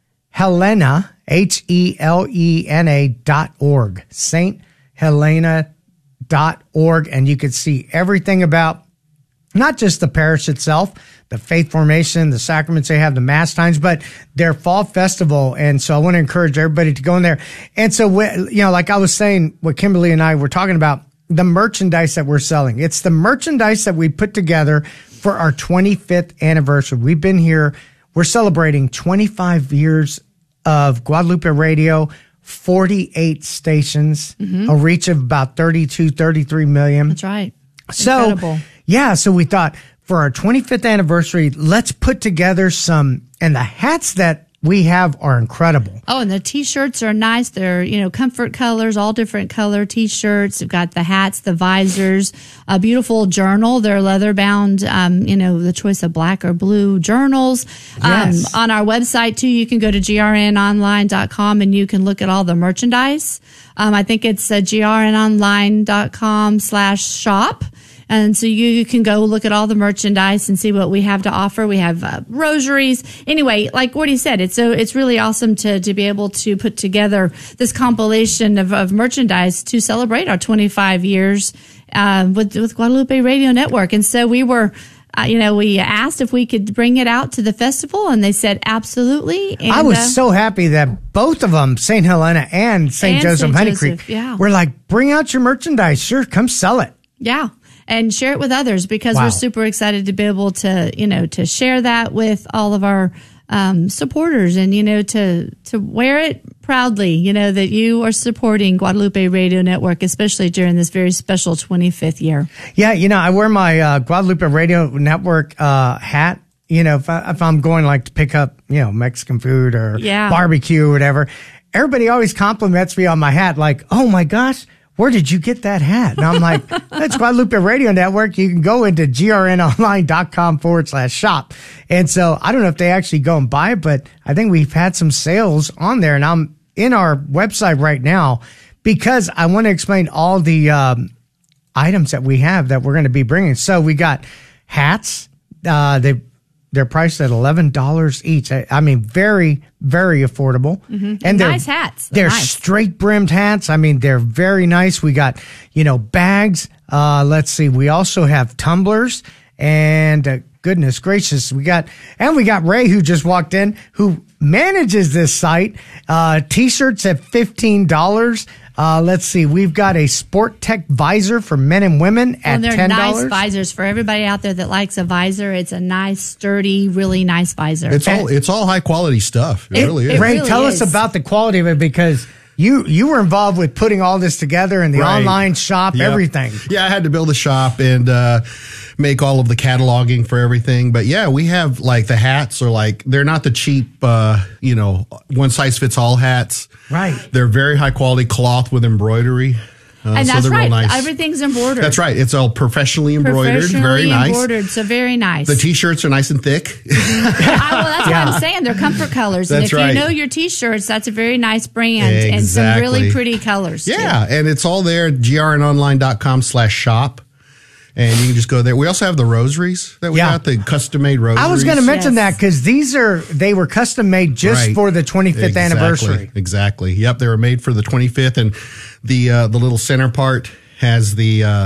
Helena, H E L E N A dot org, Saint Helena dot org, and you can see everything about not just the parish itself, the faith formation, the sacraments they have, the mass times, but their fall festival. And so I want to encourage everybody to go in there. And so, you know, like I was saying, what Kimberly and I were talking about, the merchandise that we're selling. It's the merchandise that we put together for our twenty-fifth anniversary. We've been here. We're celebrating twenty-five years of Guadalupe Radio, forty-eight stations, mm-hmm. a reach of about thirty-two, thirty-three million. That's right. So, Incredible. yeah, so we thought for our twenty-fifth anniversary, let's put together some, and the hats that we have are incredible. Oh, and the T-shirts are nice. They're, you know, comfort colors, all different color T-shirts. We've got the hats, the visors, a beautiful journal. They're leather-bound, um, you know, the choice of black or blue journals. Yes. Um, on our website, too, you can go to G R N online dot com and you can look at all the merchandise. Um, I think it's uh, G R N online dot com slash shop. And so you, you can go look at all the merchandise and see what we have to offer. We have uh, rosaries. Anyway, like Gordy said, it's so it's really awesome to to be able to put together this compilation of, of merchandise to celebrate our twenty-five years uh, with with Guadalupe Radio Network. And so we were. Uh, you know, we asked if we could bring it out to the festival, and they said absolutely. And, I was uh, so happy that both of them, Saint Helena and Saint And Joseph Saint Honey Joseph, Creek, yeah. were like, bring out your merchandise. Sure, come sell it. Yeah. And share it with others because Wow. we're super excited to be able to, you know, to share that with all of our um, supporters and, you know, to, to wear it proudly, you know, that you are supporting Guadalupe Radio Network, especially during this very special twenty-fifth year. Yeah, you know, I wear my uh, Guadalupe Radio Network uh, hat. You know, if, I, if I'm going like to pick up, you know, Mexican food or Yeah. barbecue or whatever, everybody always compliments me on my hat. Like, oh my gosh, where did you get that hat? And I'm like, that's Guadalupe Radio Network. You can go into G R N online dot com forward slash shop. And so I don't know if they actually go and buy it, but I think we've had some sales on there. And I'm in our website right now because I want to explain all the um, items that we have that we're going to be bringing. So we got hats. Uh, they, they're priced at eleven dollars each. I, I mean, very, very affordable. Mm-hmm. And they're, nice hats. They're nice. straight brimmed hats. I mean, they're very nice. We got, you know, bags. Uh, let's see. We also have tumblers and uh, goodness gracious. We got, and we got Ray who just walked in who manages this site. Uh, t-shirts at fifteen dollars. Uh, let's see. We've got a Sport Tech visor for men and women at and they're ten dollars. nice visors for everybody out there that likes a visor. It's a nice, sturdy, really nice visor. It's all it's all high quality stuff. It, It- really it is. Ray, really tell is. us about the quality of it because you you were involved with putting all this together and the Right. online shop, Yep. everything. Yeah, I had to build a shop and uh, make all of the cataloging for everything. But yeah, we have like the hats are like, they're not the cheap, uh, you know, one size fits all hats. Right. They're very high quality cloth with embroidery. Uh, and so that's they're right. real nice. Everything's embroidered. That's right. It's all professionally embroidered. Professionally Very nice. embroidered, so very nice. The t-shirts are nice and thick. I, well, that's Yeah. what I'm saying. They're comfort colors. That's and if right. you know your T-shirts, that's a very nice brand and some really Exactly. pretty colors. too. Yeah, and it's all there at G R N online dot com slash shop. And you can just go there. We also have the rosaries that we Yeah. got, the custom made rosaries. I was going to mention Yes. that because these are, they were custom made just Right. for the twenty-fifth Exactly, anniversary. Exactly. Yep, they were made for the twenty-fifth, and the uh, the little center part has the uh,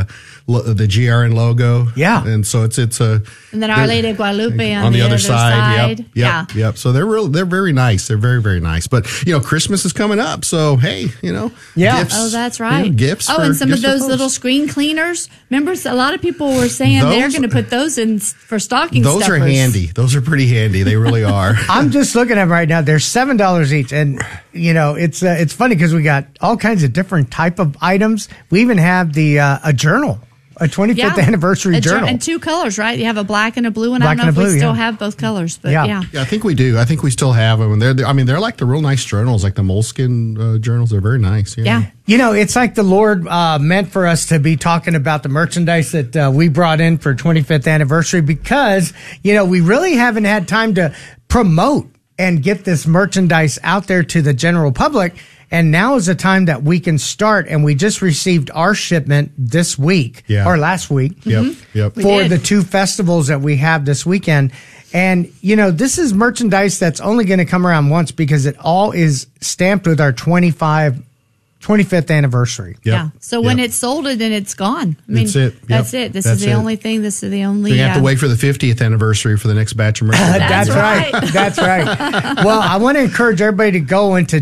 lo- the G R N logo. Yeah. And so it's it's a And then Our Lady of Guadalupe on, on the, the other, other side. side. Yep, yep, Yeah. yep. So they're real. They're very nice. They're very very nice. But you know, Christmas is coming up, so hey, you know, Yeah. gifts, Oh, that's you right. know, gifts. Oh, for, and some of gifts for those folks. little screen cleaners. Remember, a lot of people were saying they're Those- going to put those in s- for stocking Those stuffers. are handy. Those are pretty handy. They really are. I'm just looking at them right now. They're seven dollars each, and you know it's uh, it's funny because we got all kinds of different type of items. We even have the uh, a journal, a twenty-fifth anniversary A jour- journal, and two colors, right? You have a black and a blue one. Black I don't and know a if we blue, still yeah. have both colors, but Yeah. yeah. Yeah, I think we do. I think we still have them. And they're, they're I mean, they're like the real nice journals, like the moleskin uh, journals. They're very nice. Yeah. Yeah. You know, it's like the Lord uh, meant for us to be talking about the merchandise that uh, we brought in for twenty-fifth anniversary because, you know, we really haven't had time to promote and get this merchandise out there to the general public. And now is the time that we can start. And we just received our shipment this week Yeah. or last week. Yep. Mm-hmm. Yep. For did. the two festivals that we have this weekend. And, you know, this is merchandise that's only going to come around once because it all is stamped with our twenty-five, twenty-fifth anniversary. Yep. Yeah. So when Yep. it's sold, then it's gone. I mean, That's it. Yep. That's it. This That's is the it. only thing. This is the only. We have to uh, wait for the fiftieth anniversary for the next batch of merchandise. That's, That's right. right. That's right. Well, I want to encourage everybody to go into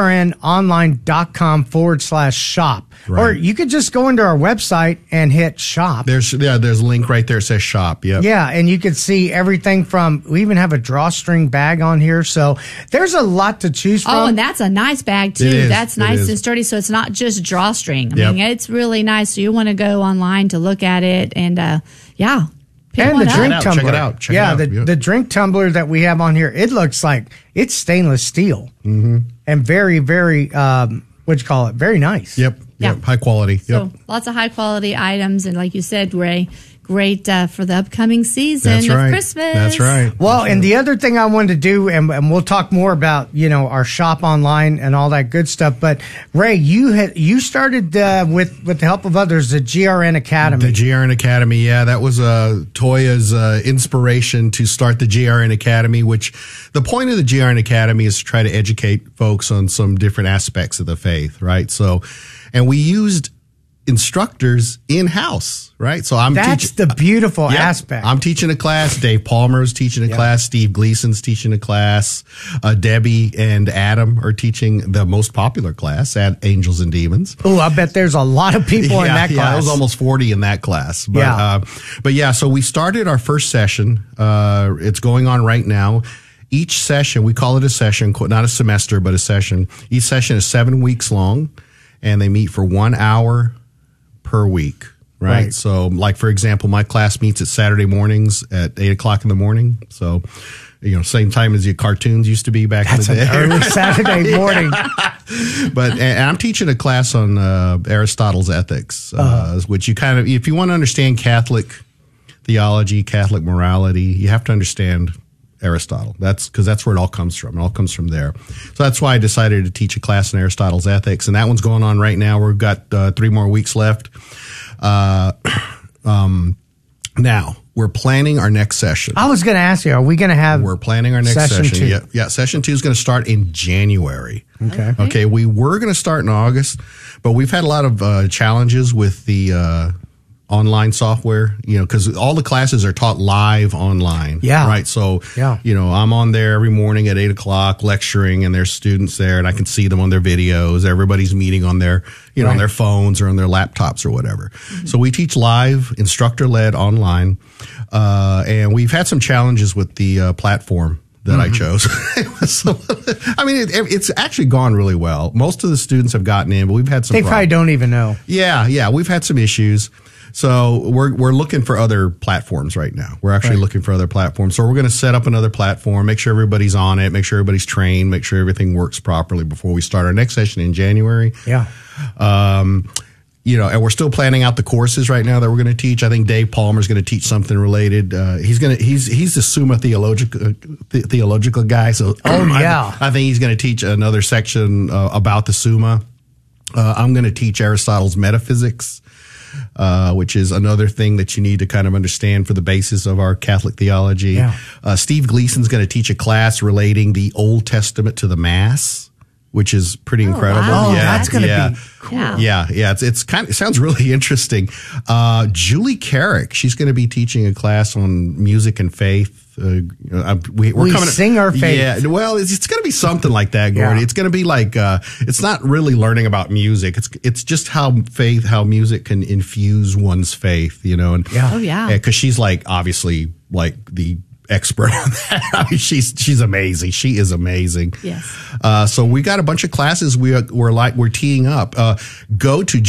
grnonline.com forward slash shop. Right. Or you could just go into our website and hit shop. There's yeah, there's a link right there. It says shop. Yep. Yeah, and you could see everything from, we even have a drawstring bag on here. So there's a lot to choose from. Oh, and that's a nice bag too. It is. That's It nice is. and sturdy. So it's not just drawstring. I Yep. mean, it's really nice. So you want to go online to look at it, and uh, yeah, pick and one the up. drink Check it out, tumbler. check it out, check it yeah, out. the Yep. the drink tumbler that we have on here, it looks like it's stainless steel Mm-hmm. and very, very, um, what you call it, very nice. Yep. Yeah. Yep. High quality. Yep. So lots of high quality items, and like you said, Ray, great uh, for the upcoming season That's of right. Christmas. That's right. Well, and the other thing I wanted to do, and, and we'll talk more about, you know, our shop online and all that good stuff. But Ray, you had you started uh, with with the help of others, the G R N Academy. The G R N Academy, yeah, that was uh, Toya's uh, inspiration to start the G R N Academy, which the point of the G R N Academy is to try to educate folks on some different aspects of the faith, right? So, and we used instructors in-house, right? So I'm That's teaching, the beautiful Yeah. aspect. I'm teaching a class. Dave Palmer's teaching a Yeah. class. Steve Gleason's teaching a class. Uh, Debbie and Adam are teaching the most popular class at Angels and Demons. Oh, I bet there's a lot of people in that Yeah, class. it was almost forty in that class. But, Yeah. uh, but yeah, so we started our first session. Uh, it's going on right now. Each session, we call it a session, not a semester, but a session. Each session is seven weeks long, and they meet for one hour per week. Right? Right. So, like, for example, my class meets at Saturday mornings at eight o'clock in the morning. So, you know, same time as your cartoons used to be back That's in the an day. early Saturday morning. But and I'm teaching a class on uh, Aristotle's Ethics, uh, Uh-huh. which you kind of, if you want to understand Catholic theology, Catholic morality, you have to understand Aristotle. That's because that's where it all comes from. It all comes from there. So that's why I decided to teach a class in Aristotle's Ethics, and that one's going on right now. We've got uh, three more weeks left. Uh, um, now we're planning our next session. I was going to ask you, are we going to have We're planning our next session session. two? Yeah, yeah. Session two is going to start in January. Okay. Okay. We were going to start in August, but we've had a lot of uh, challenges with the uh, online software, you know, because all the classes are taught live online. Yeah. Right. So, Yeah. you know, I'm on there every morning at eight o'clock lecturing, and there's students there, and I can see them on their videos. Everybody's meeting on their, you know, on Right. their phones or on their laptops or whatever. So we teach live, instructor led online. Uh, and we've had some challenges with the uh, platform that I chose. So, I mean, it, it's actually gone really well. Most of the students have gotten in, but we've had some They probably problems. don't even know. Yeah, yeah, we've had some issues. So we're we're looking for other platforms right now. We're actually Right. looking for other platforms. So we're going to set up another platform, make sure everybody's on it, make sure everybody's trained, make sure everything works properly before we start our next session in January. Yeah. Um, you know, and we're still planning out the courses right now that we're going to teach. I think Dave Palmer's going to teach something related. Uh, he's going to he's he's the Summa theological uh, the, theological guy. So Oh, I- yeah. I, think he's going to teach another section uh, about the Summa. Uh, I'm going to teach Aristotle's metaphysics, uh, which is another thing that you need to kind of understand for the basis of our Catholic theology. Yeah. Uh, Steve Gleason's going to teach a class relating the Old Testament to the Mass. which is pretty incredible. wow. Oh, yeah, that's gonna yeah. be cool. Yeah. Yeah, yeah, it's it's kind of, it sounds really interesting. Uh, Julie Carrick, she's going to be teaching a class on music and faith. Uh, uh, we, we're We coming sing our faith. Yeah, well, it's, it's going to be something like that, Gordy. Yeah. It's going to be like uh, it's not really learning about music. It's it's just how faith, how music can infuse one's faith. You know, and Yeah. Oh, yeah. because she's like obviously like the expert on that. I mean, she's she's amazing. She is amazing. Yes. Uh, so we got a bunch of classes we are, we're like we're teeing up. Uh, go to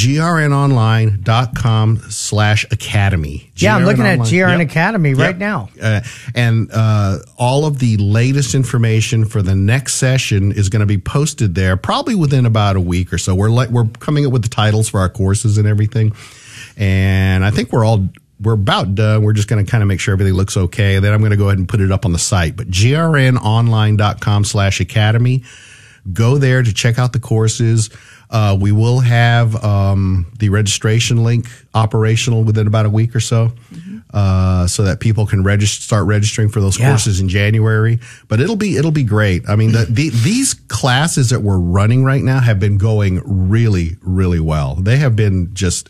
grnonline.com slash academy. Yeah, I'm looking at Online. G R N Yep. Academy right Yep. now. Uh, and uh, all of the latest information for the next session is going to be posted there, probably within about a week or so. We're like we're coming up with the titles for our courses and everything, and I think we're all. We're about done. We're just going to kind of make sure everything looks okay. Then I'm going to go ahead and put it up on the site. But grnonline.com slash academy. Go there to check out the courses. Uh, we will have um, the registration link operational within about a week or so, mm-hmm. uh, so that people can register, start registering for those Yeah. courses in January. But it'll be it'll be great. I mean, the, the, these classes that we're running right now have been going really, really well. They have been just.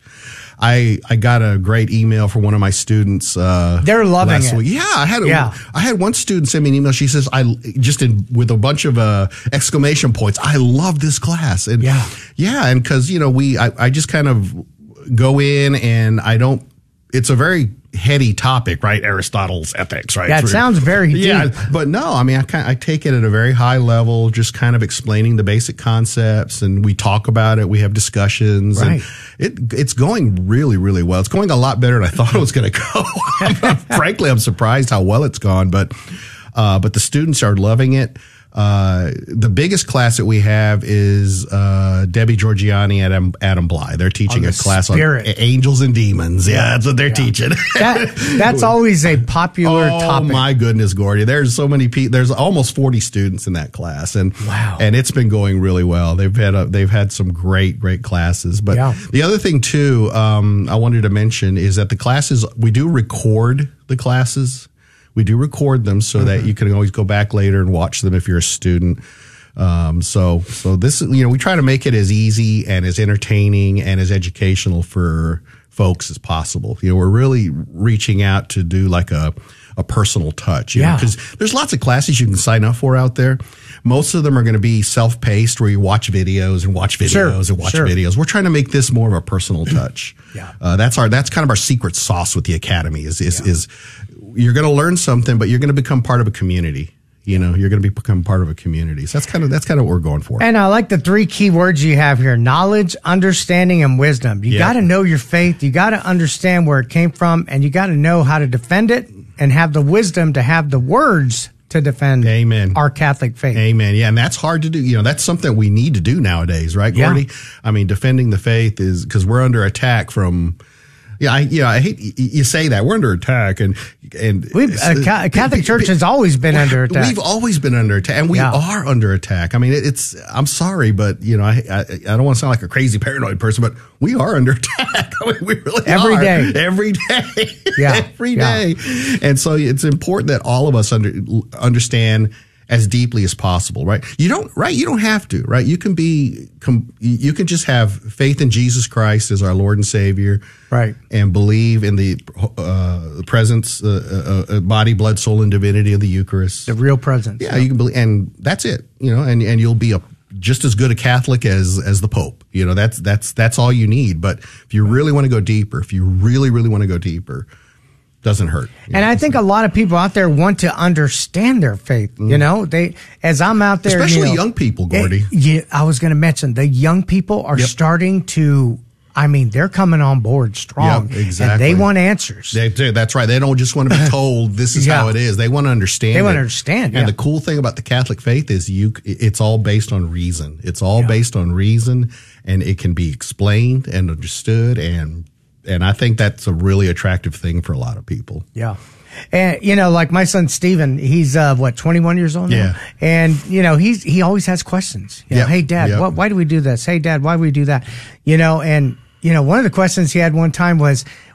I, I got a great email from one of my students. Uh, They're loving last it. Week. Yeah, I had a, Yeah. I had one student send me an email. She says, "I just in with a bunch of uh, exclamation points. I love this class." And Yeah. yeah, and because you know we, I, I just kind of go in and I don't. It's a very heady topic, right? Aristotle's Ethics, right? Yeah, it It's sounds very yeah, deep. but no, I mean, I kind I take it at a very high level, just kind of explaining the basic concepts, and we talk about it. We have discussions, Right. and it it's going really, really well. It's going a lot better than I thought it was going to go. Frankly, I'm surprised how well it's gone, but uh, but the students are loving it. Uh, the biggest class that we have is uh, Debbie Georgiani and Adam, Adam Bly. They're teaching On a the class spirit. on angels and demons. Yeah, that's what they're teaching. That, that's always a popular oh, topic. my goodness, Gordy. There's so many people. There's almost forty students in that class, and Wow. and it's been going really well. They've had a, they've had some great great classes. But Yeah. the other thing too, um, I wanted to mention is that the classes we do record the classes. We do record them so mm-hmm. that you can always go back later and watch them if you're a student. Um, so, so this, you know, we try to make it as easy and as entertaining and as educational for folks as possible. You know, we're really reaching out to do like a, a personal touch, you Yeah. because there's lots of classes you can sign up for out there. Most of them are going to be self-paced where you watch videos and watch videos Sure, and watch sure. videos. We're trying to make this more of a personal touch. Yeah. Uh, that's our, that's kind of our secret sauce with the Academy is, is, yeah. is you're going to learn something, but you're going to become part of a community. You know, you're going to become part of a community. So that's kind of, that's kind of what we're going for. And I like the three key words you have here: knowledge, understanding, and wisdom. You Yeah. got to know your faith. You got to understand where it came from, and you got to know how to defend it and have the wisdom to have the words to defend Amen. our Catholic faith. Amen. Yeah. And that's hard to do. You know, that's something we need to do nowadays, right, Gordy? Yeah. I mean, defending the faith is because we're under attack from, yeah, I, yeah, I hate you say that we're under attack, and and We've, uh, Ca- Catholic Church has always been under attack. We've always been under attack, and we Yeah. are under attack. I mean, it, it's. I'm sorry, but you know, I, I I don't want to sound like a crazy paranoid person, but we are under attack. I mean, we really Every are. day. every day, Yeah. every Yeah. day. And so it's important that all of us under, understand as deeply as possible, right? You don't, right? You don't have to, right? You can be, com, you can just have faith in Jesus Christ as our Lord and Savior, right? And believe in the uh, presence, uh, uh, body, blood, soul, and divinity of the Eucharist, the real presence. Yeah, you can believe, and that's it, you know, and and you'll be a just as good a Catholic as as the Pope. You know, that's that's that's all you need. But if you really want to go deeper, if you really really want to go deeper, doesn't hurt. And know? I think a lot of people out there want to understand their faith. Mm. You know, they, as I'm out there, especially you know, young people, Gordy. It, yeah, I was going to mention the young people are yep. starting to. I mean, they're coming on board strong. Yep, exactly. And they want answers. They do. That's right. They don't just want to be told this is yeah. how it is. They want to understand. They want it. to understand. And yeah. the cool thing about the Catholic faith is you. It's all based on reason. It's all yeah. based on reason, and it can be explained and understood. And and I think that's a really attractive thing for a lot of people. Yeah. And, you know, like my son, Steven, he's, uh, what, twenty-one years old now? Yeah. And, you know, he's, he always has questions. You know, yep. hey, Dad, yep. what, why do we do this? Hey, Dad, why do we do that? You know, and, you know, one of the questions he had one time was,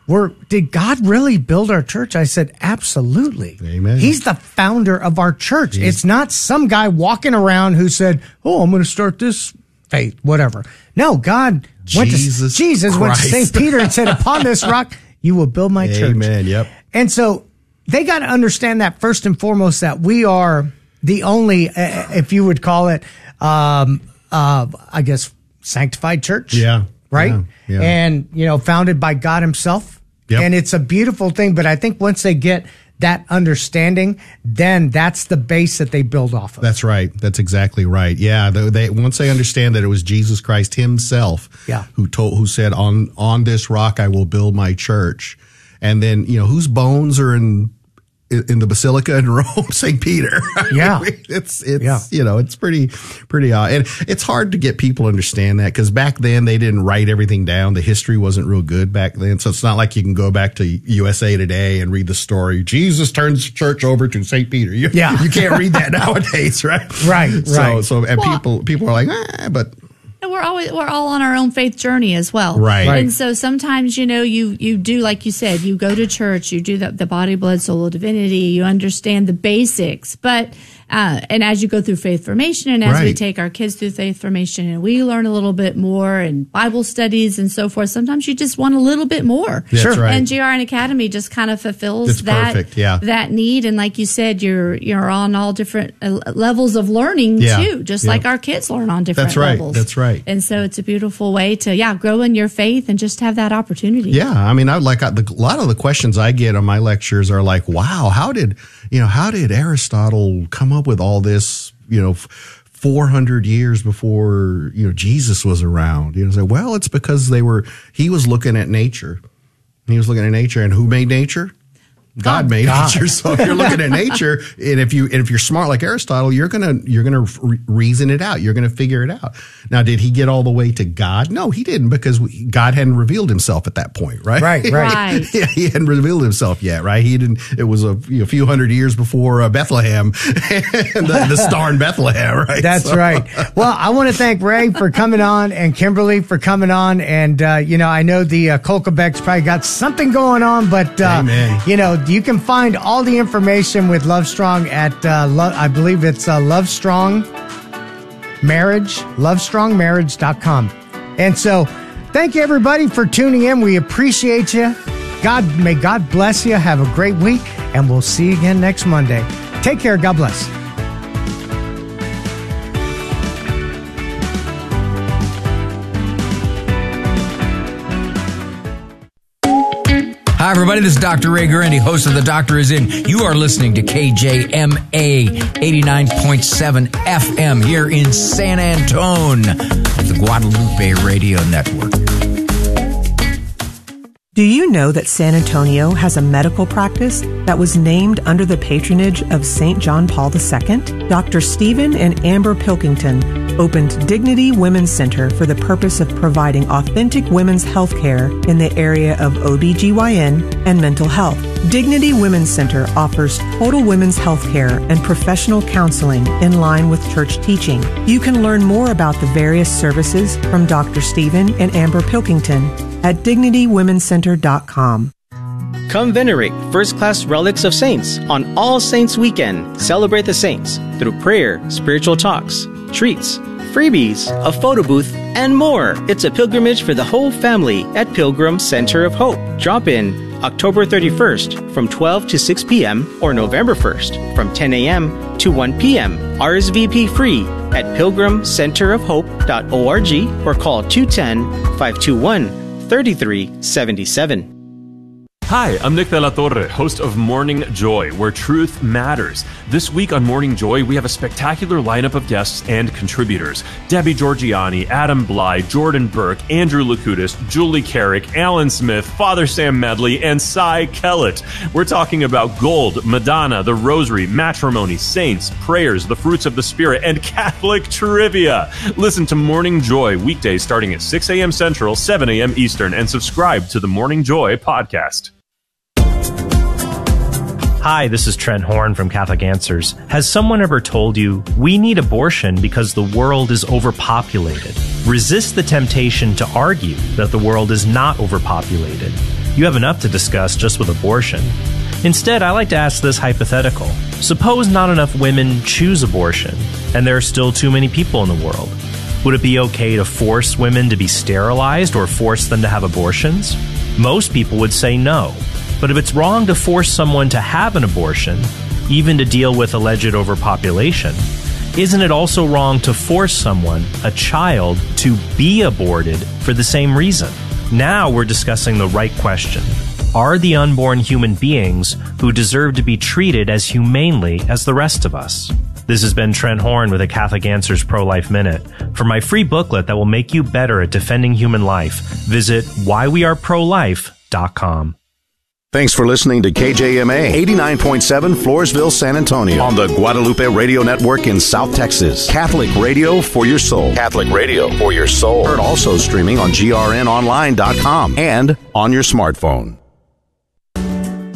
were, did God really build our church? I said, absolutely. Amen. He's the founder of our church. He's, it's not some guy walking around who said, oh, I'm going to start this faith, whatever. No, God went Jesus to, Jesus Christ. went to Saint Peter and said, upon this rock, you will build my church. Amen. Yep. And so they got to understand that first and foremost, that we are the only, uh, if you would call it, um, uh, I guess, sanctified church. Yeah. Right. Yeah, yeah. And, you know, founded by God himself. Yep. And it's a beautiful thing. But I think once they get that understanding, then that's the base that they build off of. That's right. That's exactly right. Yeah. They, they once they understand that it was Jesus Christ himself yeah. who told, who said, on, on this rock, I will build my church. And then, you know, whose bones are in, in the Basilica in Rome? Saint Peter. Yeah. it's, it's, yeah. you know, it's pretty, pretty odd. And it's hard to get people to understand that because back then they didn't write everything down. The history wasn't real good back then. So it's not like you can go back to U S A Today and read the story. Jesus turns the church over to Saint Peter. You, yeah. you can't read that nowadays, right? Right. So, right. so, and well, people, people are like, ah, but. And we're always we're all on our own faith journey as well, right? And so sometimes, you know, you you do, like you said, you go to church, you do the, the body, blood, soul, divinity, you understand the basics, but uh, and as you go through faith formation, and as right. we take our kids through faith formation, and we learn a little bit more, and Bible studies and so forth. Sometimes you just want a little bit more. That's sure. right. And G R N Academy just kind of fulfills it's that perfect. Yeah. that need. And like you said, you're you're on all different uh, levels of learning yeah. too, just yeah. like our kids learn on different That's right. levels. That's right. And so it's a beautiful way to, yeah, grow in your faith and just have that opportunity. Yeah. I mean, I like I, the, a lot of the questions I get on my lectures are like, wow, how did, you know, how did Aristotle come up with all this, you know, four hundred years before, you know, Jesus was around? You know, say, well, it's because they were, he was looking at nature. He was looking at nature, and who made nature? God made God. nature. So if you're looking at nature, and if you and if you're smart like Aristotle, you're gonna you're gonna re- reason it out. You're gonna figure it out. Now, did he get all the way to God? No, he didn't, because we, God hadn't revealed himself at that point, right? Right, right. Right. Yeah, he hadn't revealed himself yet, right? He didn't. It was a, you know, few hundred years before uh, Bethlehem, and the, the star in Bethlehem, right? That's So. right. Well, I want to thank Ray for coming on, and Kimberly for coming on. And, uh, you know, I know the uh, Colquebec's probably got something going on, but, uh, Amen. you know, you can find all the information with Love Strong at, uh, Lo- I believe it's uh, Love Strong Marriage, love strong marriage dot com. And so thank you, everybody, for tuning in. We appreciate you. God, may God bless you. Have a great week, and we'll see you again next Monday. Take care. God bless. Hi, everybody. This is Doctor Ray Guarendi, host of The Doctor Is In. You are listening to K J M A eighty-nine point seven F M here in San Antone, the Guadalupe Radio Network. Do you know that San Antonio has a medical practice that was named under the patronage of Saint John Paul the Second? Doctor Stephen and Amber Pilkington opened Dignity Women's Center for the purpose of providing authentic women's health care in the area of O B G Y N and mental health. Dignity Women's Center offers total women's health care and professional counseling in line with church teaching. You can learn more about the various services from Doctor Stephen and Amber Pilkington at dignity women's center dot com. Come venerate first-class relics of saints on All Saints Weekend. Celebrate the saints through prayer, spiritual talks, treats, freebies, a photo booth, and more. It's a pilgrimage for the whole family at Pilgrim Center of Hope. Drop in October thirty-first from twelve to six p.m. or November first from ten a.m. to one p.m. R S V P free at pilgrim center of hope dot org or call two one zero, five two one, three three seven seven. Hi, I'm Nick De La Torre, host of Morning Joy, where truth matters. This week on Morning Joy, we have a spectacular lineup of guests and contributors. Debbie Georgianni, Adam Bly, Jordan Burke, Andrew Lakutis, Julie Carrick, Alan Smith, Father Sam Medley, and Cy Kellett. We're talking about gold, Madonna, the Rosary, matrimony, saints, prayers, the fruits of the Spirit, and Catholic trivia. Listen to Morning Joy weekdays starting at six a.m. Central, seven a.m. Eastern, and subscribe to the Morning Joy podcast. Hi, this is Trent Horn from Catholic Answers. Has someone ever told you, we need abortion because the world is overpopulated? Resist the temptation to argue that the world is not overpopulated. You have enough to discuss just with abortion. Instead, I like to ask this hypothetical. Suppose not enough women choose abortion, and there are still too many people in the world. Would it be okay to force women to be sterilized or force them to have abortions? Most people would say no. But if it's wrong to force someone to have an abortion, even to deal with alleged overpopulation, isn't it also wrong to force someone, a child, to be aborted for the same reason? Now we're discussing the right question. Are the unborn human beings who deserve to be treated as humanely as the rest of us? This has been Trent Horn with a Catholic Answers Pro-Life Minute. For my free booklet that will make you better at defending human life, visit why we are pro life dot com. Thanks for listening to K J M A eighty-nine point seven Floresville, San Antonio on the Guadalupe Radio Network in South Texas. Catholic radio for your soul. Catholic radio for your soul. Heard also streaming on G R N online dot com and on your smartphone.